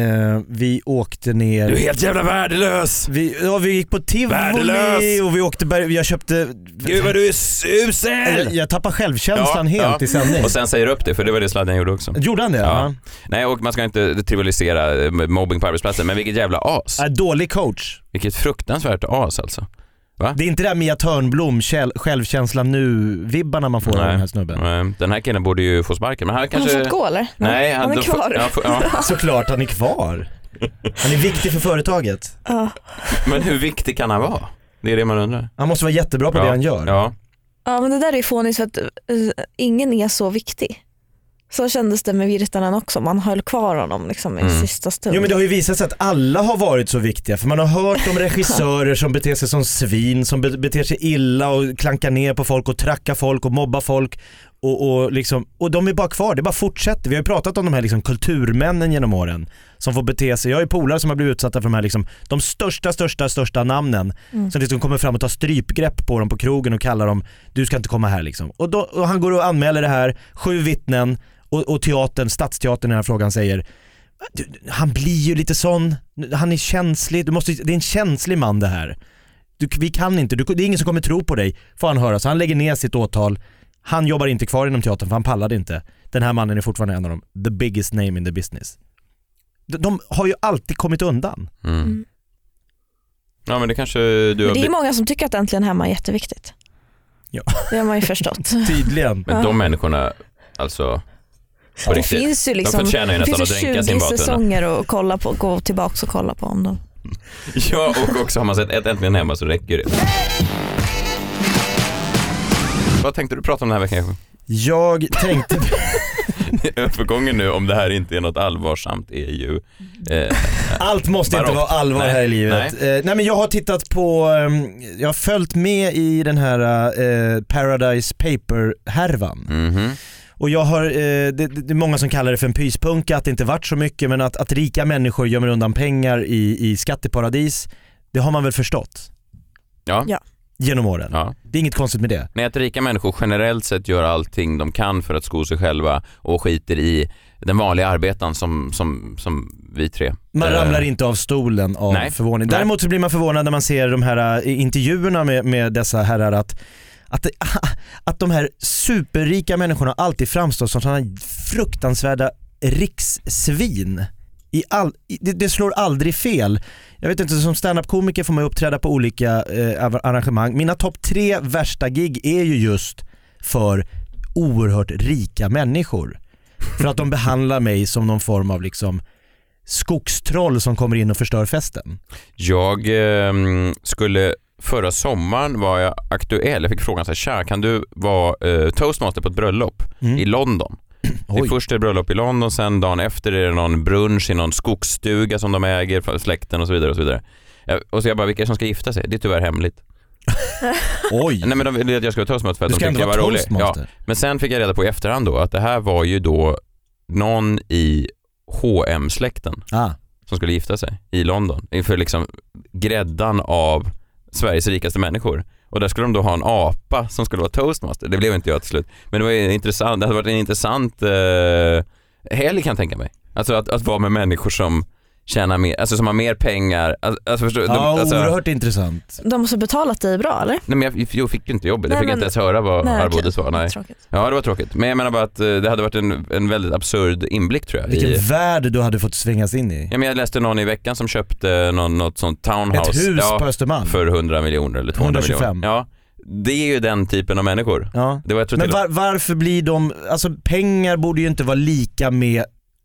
Vi åkte ner... Du är helt jävla värdelös! Vi gick på Tivoli värdelös. Och vi åkte... Jag köpte... Gud vad du är susel! Jag tappar självkänslan helt i sändning. Och sen säger upp det, för det var det Sladden gjorde också. Gjorde han det? Ja. Nej, och man ska inte trivialisera mobbing på arbetsplatsen, men vilket jävla as. Dålig coach. Vilket fruktansvärt as alltså. Va? Det är inte det där Mia Törnblom självkänslan nu-vibbarna man får av den här snubben. Nej, den här killen borde ju få sparken. Men han kanske... har fått gå eller? Nej, han är kvar. Såklart han är kvar. Han är viktig för företaget. Men hur viktig kan han vara? Det är det man undrar. Han måste vara jättebra på det han gör. Ja, men det där är fånigt för att ingen är så viktig. Så kändes det med Virtanen också. Man höll kvar honom liksom i sista stund. Jo, men det har ju visat sig att alla har varit så viktiga. För man har hört om regissörer som beter sig som svin, som beter sig illa och klankar ner på folk och trackar folk och mobbar folk. Och de är bara kvar, det bara fortsätter. Vi har ju pratat om de här liksom kulturmännen genom åren som får bete sig. Jag har ju polare som har blivit utsatta för de här liksom, de största namnen som liksom kommer fram och tar strypgrepp på dem på krogen och kallar dem, du ska inte komma här liksom. Och han går och anmäler det här, 7 vittnen och teatern, Stadsteatern i den här frågan säger, han blir ju lite sån, han är känslig, det är en känslig man det här. Vi kan inte, det är ingen som kommer tro på dig, får han höra. Så han lägger ner sitt åtal. Han jobbar inte kvar inom teatern för han pallade inte. Den här mannen är fortfarande en av dem, the biggest name in the business. De har ju alltid kommit undan. Ja, men det kanske det är många som tycker att Äntligen hemma är jätteviktigt. Ja. Det har man ju förstått. Tydligen. Men de människorna, alltså... Ja, det finns ju liksom, de förtjänar ju nästan att dränka sin 20 säsonger och kolla på, gå tillbaka och kolla på om dem. Ja, och också har man sett ett Äntligen hemma så räcker det. Vad tänkte du prata om den här veckan? Jag tänkte... Övergången nu, om det här inte är något allvarsamt, är ju... Allt måste inte vara allvar här i livet. Nej, men jag har tittat på... jag har följt med i den här Paradise Paper-härvan. Och jag har... det är många som kallar det för en pyspunka, att det inte varit så mycket, men att rika människor gömmer undan pengar i skatteparadis, det har man väl förstått? Ja. Genom åren. Ja. Det är inget konstigt med det. Nej, att rika människor generellt sett gör allting de kan för att sko sig själva och skiter i den vanliga arbetaren som vi tre. Man ramlar inte av stolen av förvåning. Däremot så blir man förvånad när man ser de här intervjuerna med dessa herrar att de här superrika människorna alltid framstår som sådana fruktansvärda rikssvin. Det slår aldrig fel. Jag vet inte, som stand-up-komiker får man uppträda på olika arrangemang. Mina topp 3 värsta gig är ju just för oerhört rika människor. För att de behandlar mig som någon form av liksom skogstroll som kommer in och förstör festen. Jag skulle... Förra sommaren var jag aktuell. Jag fick frågan så här, tja, kan du vara toastmaster på ett bröllop i London? Det är först ett bröllop i London, sen dagen efter är det någon brunch i någon skogsstuga som de äger för släkten och så vidare och så vidare. Och så jag bara, vilka som ska gifta sig? Det är tyvärr hemligt. Oj. Nej, men de ville att jag skulle vara toastmaster för att du de tyckte jag var rolig. Ja. Men sen fick jag reda på i efterhand då att det här var ju då någon i H&M-släkten som skulle gifta sig i London inför liksom gräddan av Sveriges rikaste människor. Och där skulle de då ha en apa som skulle vara toastmaster. Det blev inte jag till slut. Men det var intressant. Det hade varit en intressant helg kan jag tänka mig. Alltså att vara med människor som tjänar mer, alltså som har mer pengar. Alltså, oerhört intressant. De måste betalat dig bra, eller? Nej, men jag fick inte jobbet. Jag fick inte ens höra vad arvodet var. Nej. Ja, det var tråkigt. Men jag menar bara att det hade varit en väldigt absurd inblick, tror jag. Vilken värld du hade fått svängas in i. Ja, men jag läste någon i veckan som köpte något sånt townhouse. Ett hus på Östermalm. För 100 miljoner eller 200 125. miljoner. Ja, det är ju den typen av människor. Ja. Det var, jag tror men varför blir de... Alltså pengar borde ju inte vara lika med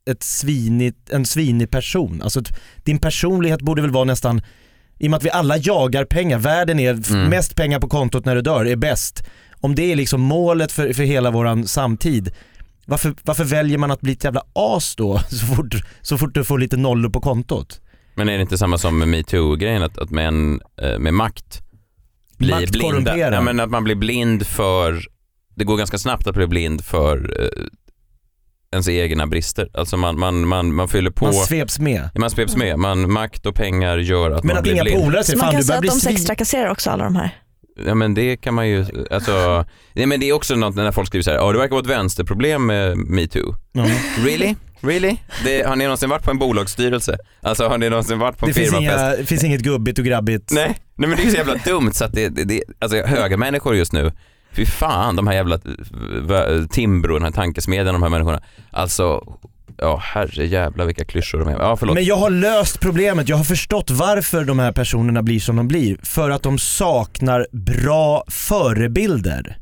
en svinig person. Alltså din personlighet borde väl vara nästan, i och med att vi alla jagar pengar, världen är mest pengar på kontot när du dör är bäst. Om det är liksom målet för hela våran samtid, varför väljer man att bli ett jävla as då så fort du får lite nollor på kontot? Men är det inte samma som med MeToo-grejen att män med makt blir blinda? Ja, men att man blir blind för, det går ganska snabbt att bli blind för ens egna brister. Alltså man fyller på. Man sveps med. Ja, man sveps med. Makt och pengar gör att man blir blind. Men att inga polare, man kan säga att de sextrakasserar också alla de här. Ja, men det kan man ju, alltså, nej, men det är också något när folk skriver så här, det verkar vara ett vänsterproblem med MeToo. Really? Har ni någonsin varit på en bolagsstyrelse? Alltså har ni någonsin varit på en firmafest? Det finns inget gubbigt och grabbigt. Nej, men det är så jävla dumt så att det alltså höga människor just nu. Fy fan, de här jävla Timbro, den här tankesmedjan, de här människorna. Alltså, ja, herre jävla vilka klyschor de är. Ja, förlåt. Men jag har löst problemet. Jag har förstått varför de här personerna blir som de blir. För att de saknar bra förebilder.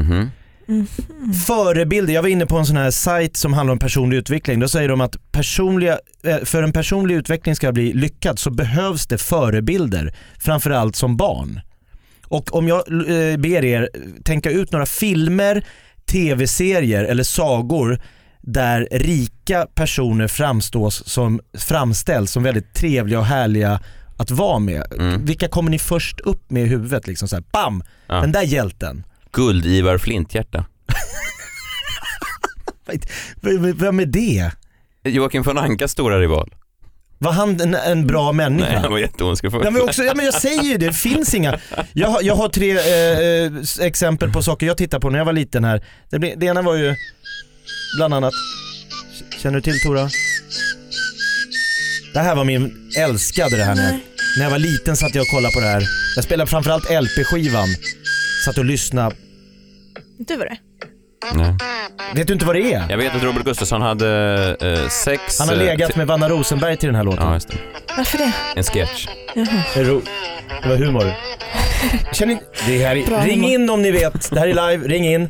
Förebilder. Jag var inne på en sån här sajt som handlar om personlig utveckling. Då säger de att för en personlig utveckling ska bli lyckad så behövs det förebilder. Framförallt som barn. Och om jag ber er tänka ut några filmer, tv-serier eller sagor där rika personer framställs som väldigt trevliga och härliga att vara med. Vilka kommer ni först upp med i huvudet? Liksom så här, bam! Ja. Den där hjälten. Guld-Ivar Flinthjärta. Vem är det? Joakim von Ankas stora rival. Var han en bra människa? Nej, han var jätteondskefull. Men jag säger ju det finns inga. Jag har 3 exempel på saker jag tittar på när jag var liten här. Det ena var ju bland annat, känner du till Tora? Det här var min älskade det här när jag var liten satt jag och kollade på det här. Jag spelade framförallt LP-skivan. Satt och lyssnade. Du var det? Nej. Vet du inte vad det är? Jag vet att Robert Gustafsson hade sex... Han har legat med Vanna Rosenberg till den här låten. Ja, just det. Varför det? En sketch. Det var humor. Känner det här ring in om ni vet. Det här är live, ring in.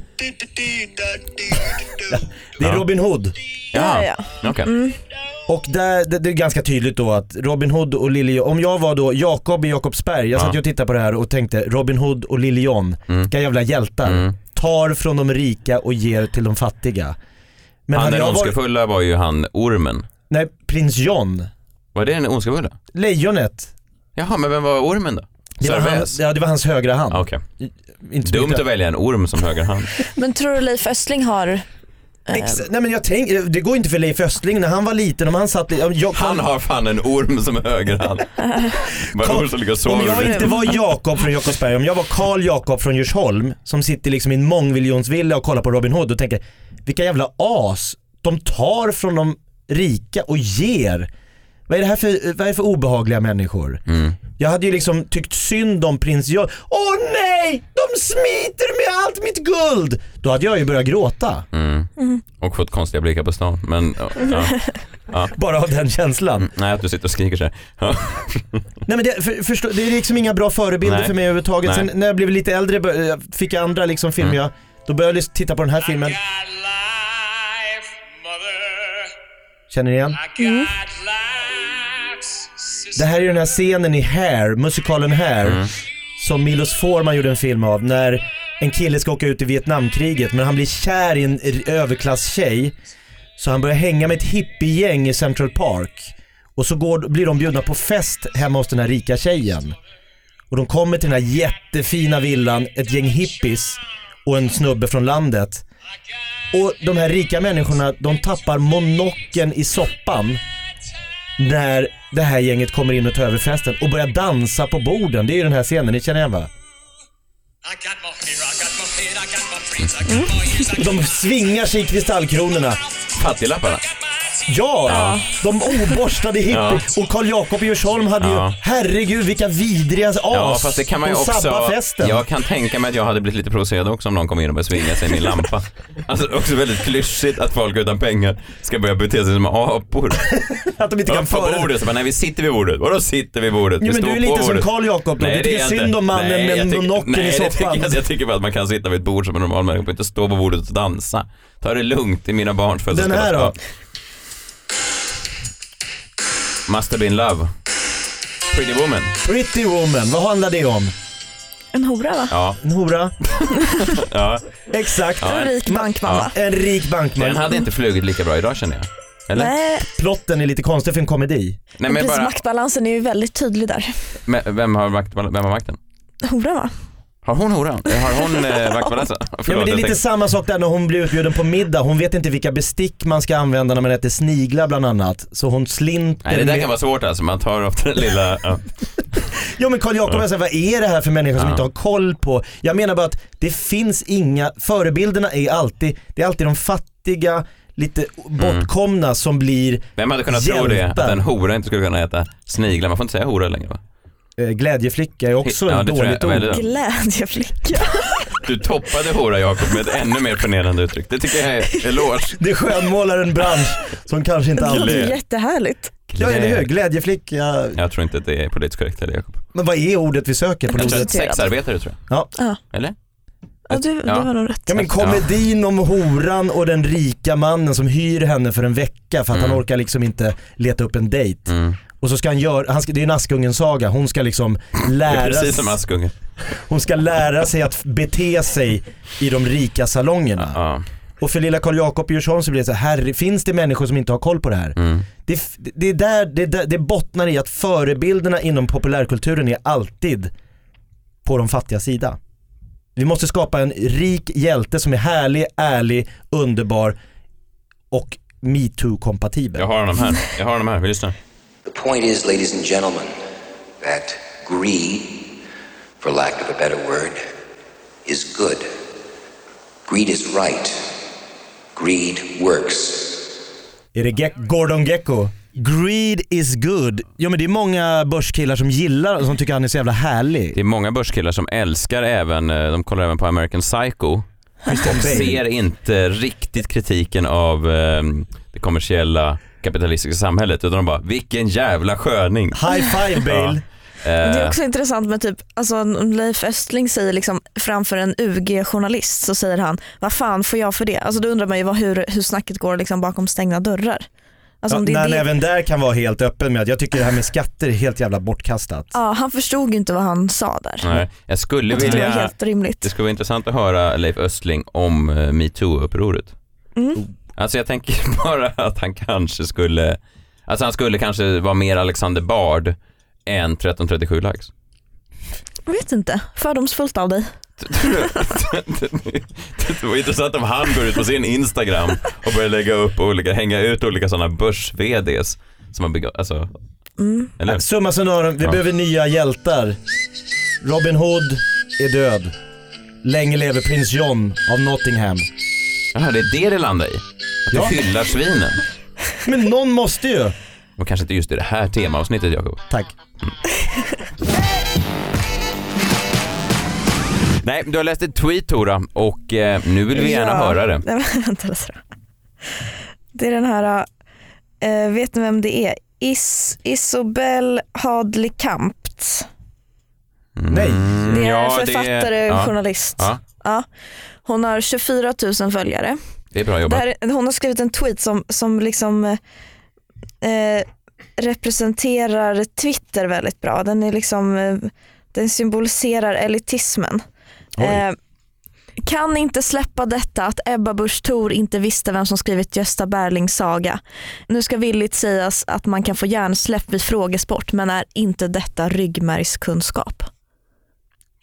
Det är Robin Hood. Ja. Okay. Och det är ganska tydligt då att Robin Hood och Liljon, om jag var då Jakob i Jakobsberg, jag satt och tittade på det här och tänkte Robin Hood och Liljon, vilka jävla hjältar, tar från de rika och ger till de fattiga. Men han den ondskefulla var ju han ormen. Nej, prins John. Var det en ondskefulla? Lejonet. Jaha, men vem var ormen då? Det var hans högra hand. Okej. Dumt att välja en orm som högra hand. Men tror du Leif Östling har... Nej, men jag tänker, det går inte för Leif Östling när han var liten, om han satt han har fan en orm som högerhand. Om jag inte var Jakob från Jakobsberg, om jag var Karl Jakob från Djursholm som sitter liksom i en mångmiljonsvilla och kollar på Robin Hood och tänker, vilka jävla as, de tar från de rika och ger. Vad är det för obehagliga människor? Jag hade ju liksom tyckt synd om prins John. Åh nej, de smiter med allt mitt guld. Då hade jag ju börjat gråta. Och fått konstiga blickar på stan. Men, ja. Bara av den känslan. Nej, att du sitter och skriker så här. Ja. Nej, men det är liksom inga bra förebilder för mig överhuvudtaget. Sen när jag blev lite äldre fick jag andra liksom filmer. Då började jag titta på den här filmen. Känner ni igen? Det här är den här scenen i Hair, musikalen Hair, som Milos Forman gjorde en film av, när en kille ska åka ut i Vietnamkriget, men han blir kär i en överklasstjej, så han börjar hänga med ett hippiegäng i Central Park, och så blir de bjudna på fest hemma hos den här rika tjejen. Och de kommer till den här jättefina villan, ett gäng hippies och en snubbe från landet. Och de här rika människorna, de tappar monokeln i soppan när det här gänget kommer in och tar över festen och börjar dansa på borden. Det är ju den här scenen, ni känner igen va? De svingar sig i kristallkronorna. Fattiglapparna. Ja, de oborstade hippie. Och Carl Jakob Djursholm hade ju, herregud vilka vidriga as. Ja, fast det kan man ju också. Festen. Jag kan tänka mig att jag hade blivit lite provocerad också om någon kom in och började svinga sig i min lampa. Alltså också väldigt klyschigt att folk utan pengar ska börja bete sig som apor. Att de inte kan föra bordet. Så bara, nej, vi sitter vid bordet. Vadå sitter vid bordet? Jo, men du är lite som Carl Jakob. Du tycker synd om mannen med monokeln i soffan. Jag tycker bara att man kan sitta vid ett bord som en normal människa och inte stå på bordet och dansa. Ta det lugnt i mina barns födelsedag. Den här då? Must have been love. Pretty Woman. Pretty Woman, vad handlar det om? En hora va? Ja. En hora. Ja. Exakt. Ja, en rik bankmamma. Ja. En rik bankmamma. Den hade inte flugit lika bra idag känner jag. Eller? Nej. Plotten är lite konstig för en komedi. Nej, men bara... Maktbalansen är ju väldigt tydlig där. Men vem har makten? Hora va? Har hon horan? Har hon vaktbalansen? Ja, men det är lite samma sak där när hon blir utbjuden på middag. Hon vet inte vilka bestick man ska använda när man äter sniglar bland annat. Så hon slinter. Nej, det där kan vara svårt alltså. Man tar ofta den lilla... Ja. Jo, men Carl Jakob säger, vad är det här för människor som inte har koll på? Jag menar bara att det finns inga... Förebilderna är alltid... Det är alltid de fattiga, lite bortkomna som blir... Vem hade kunnat tro det? Att en hora inte skulle kunna äta sniglar. Man får inte säga hora längre va? Glädjeflicka är också en dåligt ord. Glädjeflicka. Du toppade hora Jakob med ett ännu mer förnedrande uttryck. Det tycker jag är eloge. Det skönmålar en bransch som kanske inte alltid... Det är jättehärligt. Ja, eller hur? Glädjeflicka. Jag tror inte att det är politiskt korrekt heller Jakob. Men vad är ordet vi söker på ordet? Sexarbetare tror jag. Ja. Eller? Ja, det var nog rätt. Ja, men komedin om horan och den rika mannen som hyr henne för en vecka för att han orkar liksom inte leta upp en dejt. Och så ska han göra, det är en Askungen-saga. Hon ska liksom lära sig. Precis som Askungen. Hon ska lära sig att bete sig i de rika salongerna. Och för lilla Carl Jakob Djursholm så blir det så här, finns det människor som inte har koll på det här? Det bottnar i att förebilderna inom populärkulturen är alltid på de fattiga sida. Vi måste skapa en rik hjälte som är härlig, ärlig, underbar och MeToo-kompatibel. Jag har dem här, vi lyssnar. The point is, ladies and gentlemen, that greed, for lack of a better word, is good. Greed is right. Greed works. Är det Gordon Gekko? Greed is good. Ja, men det är många börskillar som gillar och som tycker han är så jävla härlig. Det är många börskillar som älskar även, de kollar även på American Psycho. De ser inte riktigt kritiken av det kommersiella kapitalistiska samhället utan de bara, vilken jävla sköning. High five, Bale. Det är också intressant med typ, alltså Leif Östling säger liksom framför en UG-journalist så säger han, vad fan får jag för det? Alltså då undrar man ju hur snacket går liksom bakom stängda dörrar. Alltså, Även där kan vara helt öppen med att jag tycker det här med skatter är helt jävla bortkastat. Ja, han förstod ju inte vad han sa där. Nej, jag skulle vilja, helt rimligt. Det skulle vara intressant att höra Leif Östling om MeToo-upproret. Alltså jag tänker bara att han kanske skulle, alltså han skulle kanske vara mer Alexander Bard än 1337 likes. Jag vet inte, fördomsfullt av dig. Det var intressant om han går ut på sin Instagram och börjar lägga upp hänga ut olika sådana börs-VDs som har begått, alltså Summa summarum, vi behöver nya hjältar. Robin Hood är död. Länge lever prins John av Nottingham. Jaha, det är det landar i. Att du hyllar svinen. Men någon måste ju. Och kanske inte just i det här temaavsnittet, Jakob. Tack. Nej, du har läst ett tweet, Tora, och nu vill vi gärna höra det. Vänta, det är den här, vet ni vem det är? Isobel Hadley Kampt. Nej. Det är en författare, journalist. Ja. Hon har 24 000 följare. Det är bra jobbat. Hon har skrivit en tweet som liksom representerar Twitter väldigt bra. Den är liksom, den symboliserar elitismen. Kan inte släppa detta att Ebba Busch Thor inte visste vem som skrivit Gösta Berlings saga. Nu ska villigt sägas att man kan få hjärnsläpp vid frågesport, men är inte detta ryggmärgskunskap?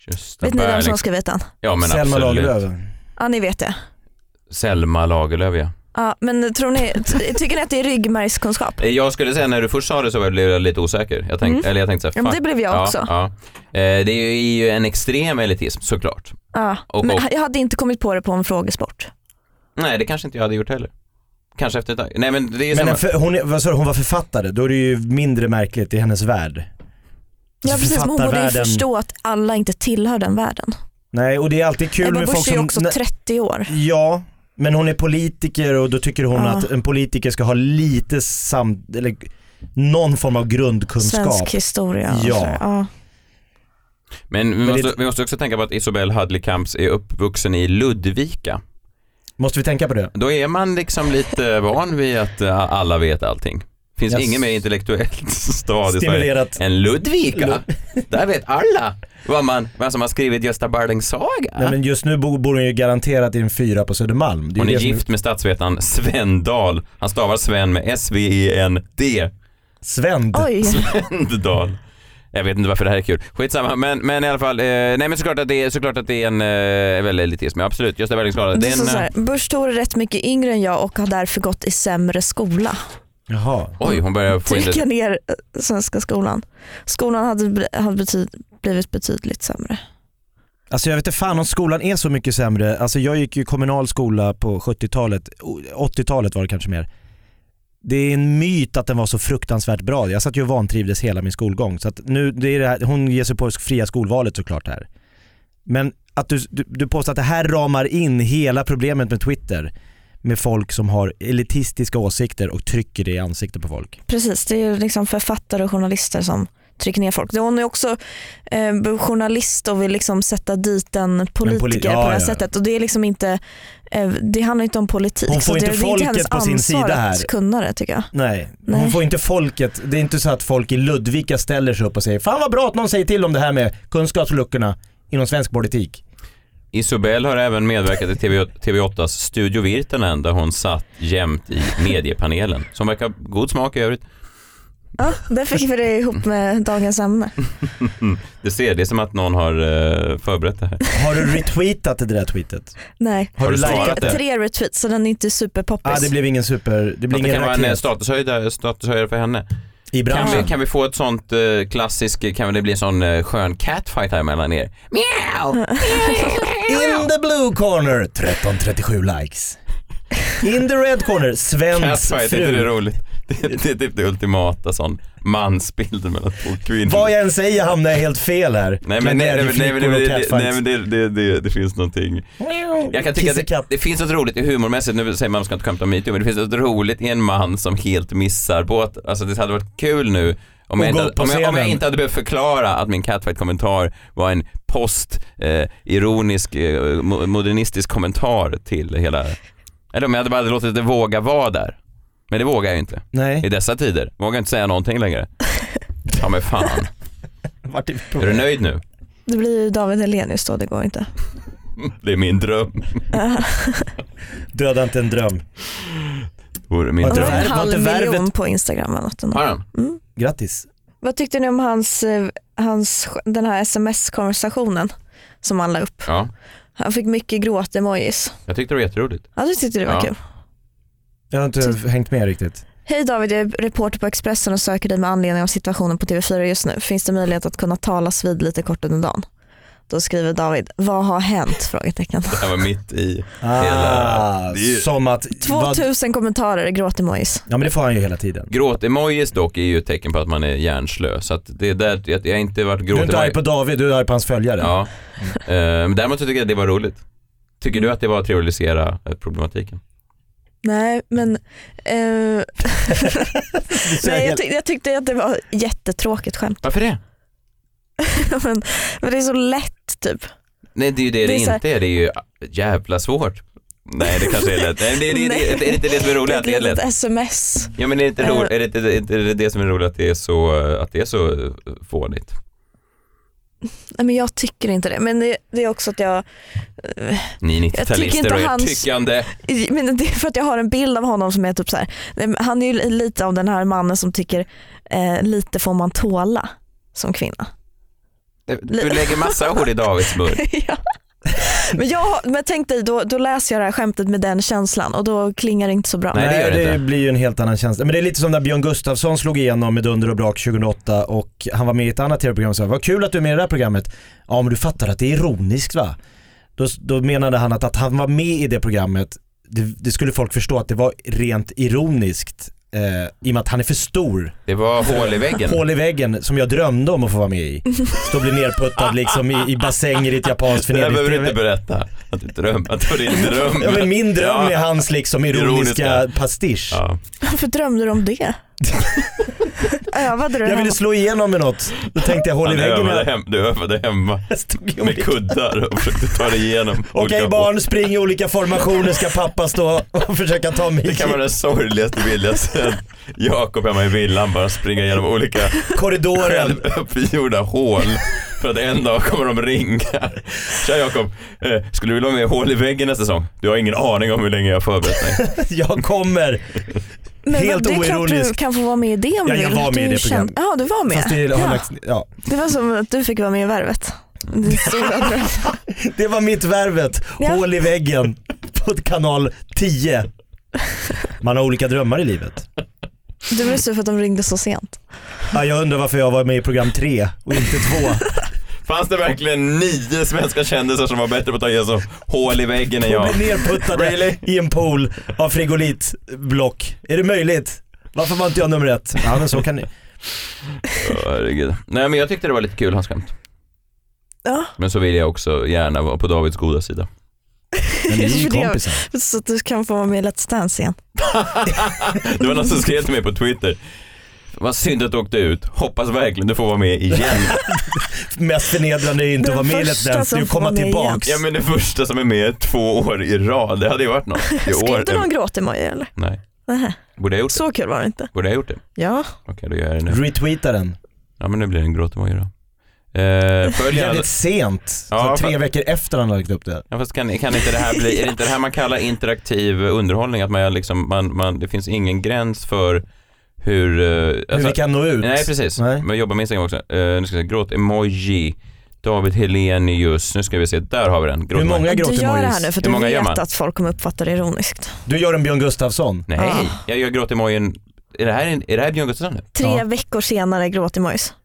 Vet ni vem som har skrivit den? Ja, men Selma absolut. Lagerlöf. Ja, ni vet det. Selma Lagerlöf, ja. Ja, men tycker ni att det är ryggmärgskunskap? Jag skulle säga när du först sa det så blev jag lite osäker. Jag tänkte så här, ja, men det blev jag också. Ja. Det är ju en extrem elitism såklart. Ja, men jag hade inte kommit på det på en frågesport. Nej, det kanske inte jag hade gjort heller. Kanske efter ett tag. Nej, men det är hon var författare, då är det ju mindre märkligt i hennes värld. Ja, precis, men hon borde ju förstå att alla inte tillhör den världen. Nej, och det är alltid kul med folk som... Ebba Busch är också 30 år. Ja, men hon är politiker och då tycker hon att en politiker ska ha lite eller någon form av grundkunskap. Svensk historia. Ja. Men vi måste också tänka på att Isobel Hadley Kamps är uppvuxen i Ludvika. Måste vi tänka på det? Då är man liksom lite van vid att alla vet allting. Finns ingen mer intellektuellt stad i Sverige än Ludvika. Där vet alla vad som har skrivit Gösta Berlings saga. Nej, men just nu bor hon ju garanterat i en 4 på Södermalm. Hon är gift med statsvetaren Sven Dahl. Han stavar Sven med S-V-E-N-D. Svend. Dahl. Jag vet inte varför det här är kul. Skitsamma, men i alla fall nej, men såklart att det är en väldigt elitism. Ja, absolut, Gösta Berlings saga. Busch Thor är rätt mycket yngre än jag och har därför gått i sämre skola. Jaha. Oj, hon börjar få trycka ner svenska skolan. Skolan hade blivit betydligt sämre. Alltså jag vet inte fan om skolan är så mycket sämre. Alltså jag gick ju kommunal skola på 70-talet. 80-talet var det kanske mer. Det är en myt att den var så fruktansvärt bra. Jag satt ju och vantrivdes hela min skolgång. Så att nu, det är det här, hon ger sig på fria skolvalet såklart här. Men att du påstår att det här ramar in hela problemet med Twitter. Med folk som har elitistiska åsikter och trycker det i ansiktet på folk. Precis, det är liksom författare och journalister som trycker ner folk. Hon är också journalist och vill liksom sätta dit en politiker på det här sättet. Och det är liksom inte, det handlar inte om politik. Hon får inte folket på sin sida här. Att kunna det, tycker jag. Nej, hon får inte folket. Det är inte så att folk i Ludvika ställer sig upp och säger fan vad bra att någon säger till om det här med kunskapsluckorna inom svensk politik. Isobel har även medverkat i TV8s Studio Virtanen där hon satt jämt i mediepanelen. Som verkar god smak i övrigt. Ja, där fick vi det ihop med dagens ämne. Det är som att någon har förberett det här. Har du retweetat det där tweetet? Nej. Har du svarat det? 3 retweets, så den är inte superpoppis. Det blev ingen super... Det blir ingen kan vara en statushöjare för henne. I branschen. Kan vi få ett sånt klassiskt, kan det bli en sån skön catfight här mellan er? Meow! In the blue corner, 1337 likes. In the red corner, Svens catfight, fru. är det roligt? Det är typ det ultimata sån mansbilden mellan två kvinnor. Vad jag än säger hamnar jag helt fel här. Nej men det finns någonting. Jag kan tycka att det finns något roligt i humormässigt. Nu säger man ska inte skämta om MeToo, men det finns något roligt i en man som helt missar på att, alltså det hade varit kul nu om jag inte hade behövt förklara att min catfight-kommentar var en ironisk modernistisk kommentar till hela, eller om jag hade bara låtit det våga vara där. Men det vågar jag inte. Nej. I dessa tider. Vågar inte säga någonting längre. Ja men fan. Är du nöjd nu? Det blir David Hellenius då, det går inte. Det är min dröm. Döda inte en dröm. Vore min dröm. 500 000 på Instagram eller något. Har han? Grattis. Vad tyckte ni om den här sms-konversationen som han la upp? Ja. Han fick mycket gråt-emojis. Jag tyckte det var jätteroligt. Ja, du tyckte det var kul. Jag har inte hängt med riktigt. Hej David, jag är reporter på Expressen och söker dig med anledning av situationen på TV4 just nu. Finns det möjlighet att kunna talas vid lite kort under dagen? Då skriver David, vad har hänt? Frågetecken. Det här var mitt i hela... Som att... 2000 kommentarer, gråt-emojis. Ja men det får han ju hela tiden. Gråt-emojis dock är ju ett tecken på att man är hjärnslös. Så att det är där, jag har inte varit gråt-emojis. Du är inte arg på David, du är arg på hans följare. Ja. Men däremot tycker jag att det var roligt. Tycker du att det var att trivialisera problematiken? Nej, men nej, jag tyckte att det var jättetråkigt skämt. Varför det? men det är så lätt typ. Nej, det är ju det inte är. Det är ju jävla svårt. Nej, det kanske är lätt. Nej, det är inte det som är roligt att det är lätt. Ett sms. Ja, men är det inte roligt? Är det det som är roligt att det är så fånigt? Nej, men jag tycker inte det. Men det är också att jag... Ni 90-talister och ert tyckande. Men det är för att jag har en bild av honom som är typ så här. Han är ju lite av den här mannen som tycker lite får man tåla som kvinna. Du lägger massa ord i Davids mun. Ja. Men tänk dig, då läser jag det här skämtet med den känslan och då klingar det inte så bra. Nej, det blir ju en helt annan känsla. Men det är lite som när Björn Gustafsson slog igenom med Dunder och brak 2008 och han var med i ett annat tv-program och sa, vad kul att du är med i det här programmet. Ja, men du fattar att det är ironiskt, va? Då menade han att han var med i det programmet, det skulle folk förstå att det var rent ironiskt. I och med att han är för stor. Det var hål i väggen. Hål i väggen som jag drömde om att få vara med i. Stå och bli nerputtad liksom i bassänger i ett japanskt förnedrings. Det behöver du inte berätta. Att du drömde. Att det var din dröm. Ja, men min dröm är hans liksom ironiska pastisch. Ja. Varför drömde du om det? Övade du jag ville slå igenom med något. Då tänkte jag håll i väggen. Du övade hemma med kuddar och försökte ta dig igenom. Okej, barn, spring i olika formationer, ska pappa stå och försöka ta mig. Det kan vara den sorgligaste bilden. Jakob hemma i villan bara springa igenom olika korridoren, uppgjorda hål. För att en dag kommer de ringa. Tja Jakob, skulle du vilja vara med hål i väggen nästa säsong? Du har ingen aning om hur länge jag har förberett mig. Jag kommer. Men helt det är oironiskt. Klart du kan få vara med i det om jag var med i det programmet. Ja, du var med. Fast det var som att du fick vara med i Värvet. Det var mitt Värvet. Hål i väggen på kanal 10. Man har olika drömmar i livet. Du var så för att de ringde så sent. Ja, jag undrar varför jag var med i program 3 och inte 2. Fanns det verkligen 9 svenska kändisar som var bättre på att ta igen så hål i väggen än jag? De blev nerputtade i en pool av frigolitblock. Är det möjligt? Varför var inte jag nummer 1? Ja, men så kan ni. Herregud. Nej, men jag tyckte det var lite kul, hans skämt. Ja. Men så vill jag också gärna vara på Davids goda sida. Men ni är ju kompisar. Så att du kan få vara med i Let's Dance igen. Det var någon som skrev till mig på Twitter. Vad synd att du åkte ut. Hoppas verkligen du får vara med igen. Mest förnedrande är inte att vara med i Let's Dance, det är att komma tillbaka. Ja, men det första som är med 2 år i rad. Det hade ju varit något. Ska inte någon gråtemoji eller? Nej. Nähä. Borde jag gjort det? Så kul var det inte. Borde jag gjort det? Ja. Okej, då gör jag det nu. Retweeta den. Ja, men nu blir det en gråtemoji då. Väldigt sent. Ja, 3 veckor efter han har lagt upp det. Ja, fast kan inte det här bli, är det inte det här man kallar interaktiv underhållning? Att man liksom, det finns ingen gräns för hur vi kan nå ut. Nej, precis. Men jobbar med Instagram också. Nu ska jag säga gråt-emoji. David Helenius. Nu ska vi se, där har vi den. Hur många gråt-emojis? Du gör det här nu för du vet att folk kommer uppfatta det ironiskt. Du gör en Björn Gustafsson. Nej, jag gör gråt-emojin. Är det här Björn Gustafsson nu? 3 veckor senare gråt-emojis.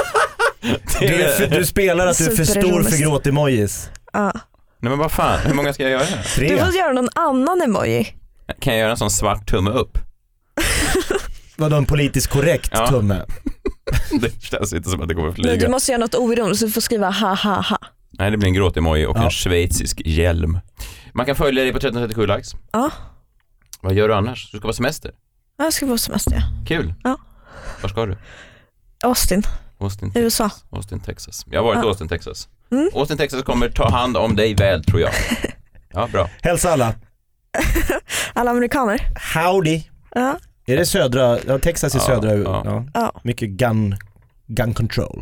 Du spelar att du är för stor för gråt-emojis. Ja. Nej, men vad fan, hur många ska jag göra? 3. Du får göra någon annan emoji. Kan jag göra en sån svart tumme upp? Vadå, en politiskt korrekt tumme? Det känns inte som att det kommer flyga. Nej, du måste göra något oironiskt så du får skriva ha ha ha. Nej, det blir en gråt-emoji och en schweizisk hjälm. Man kan följa dig på 1337 likes. Ja. Vad gör du annars? Du ska vara semester? Ja, jag ska vara semester, ja. Kul. Ja. Var ska du? Austin, USA. Austin, Texas. Jag har varit i Austin, Texas. Austin, Texas kommer ta hand om dig väl, tror jag. Ja, bra. Hälsa alla. Alla amerikaner. Howdy. Ja. Är det södra? Ja, Texas är södra. Ja. Mycket gun control.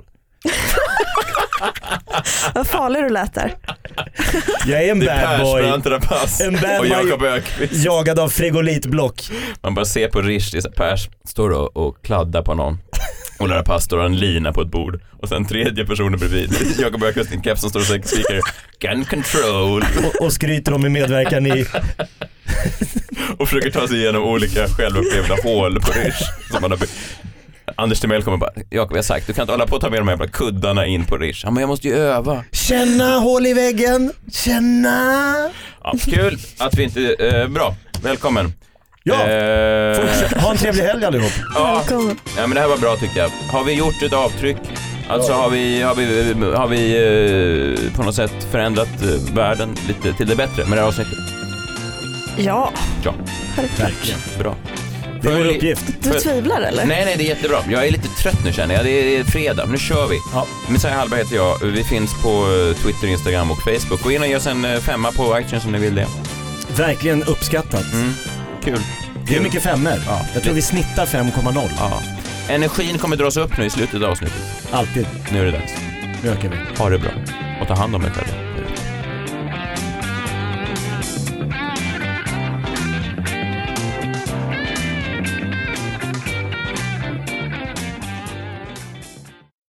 Vad farlig du lät där. Jag är en bad boy. En bad boy jagad av frigolitblock. Man bara ser på Rish, det är så Pers står och kladdar på någon. Och Lara Pass står en lina på ett bord. Och sen 3:e personen bredvid Jakob Öqvist, en keps som står och skriker gun control. Och skryter om i medverkan i och försöker ta sig igenom olika självupplevda hål på Rish som man har Anders Timell kommer bara, Jakob, jag har sagt, du kan inte hålla på att ta med de här kuddarna in på Rish. Ja, men jag måste ju öva. Känna hål i väggen. Känna. Ja, kul att vi inte, bra, välkommen. Ja, ha en trevlig helg allihop. Ja, men det här var bra tycker jag. Har vi gjort ett avtryck? Alltså har vi på något sätt förändrat världen lite till det bättre med det här avsnittet? Ja. Verkligen. Bra. Det är vår uppgift. Du tvivlar eller? Nej, det är jättebra. Jag är lite trött nu känner jag. Det är fredag. Nu kör vi. Ja. Messiah Hallberg heter jag. Vi finns på Twitter, Instagram och Facebook. Gå in och ge oss en 5 på iTunes om ni vill det. Verkligen uppskattat. Kul. Det är mycket 5. Ja. Jag tror vi snittar 5,0. Ja. Energin kommer dras upp nu i slutet av avsnittet. Alltid. Nu är det dags. Nu ökar vi. Ha det bra. Och ta hand om er själva.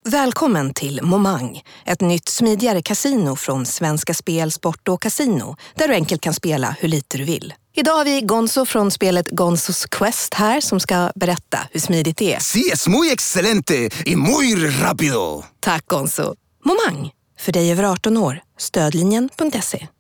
Välkommen till Momang, ett nytt smidigare kasino från Svenska Spel, Sport och Casino, där du enkelt kan spela hur lite du vill. Idag har vi Gonzo från spelet Gonzos Quest här som ska berätta hur smidigt det är. Sí, es muy excelente y muy rápido. Tack Gonzo. Momang, för dig över 18 år. Stödlinjen.se.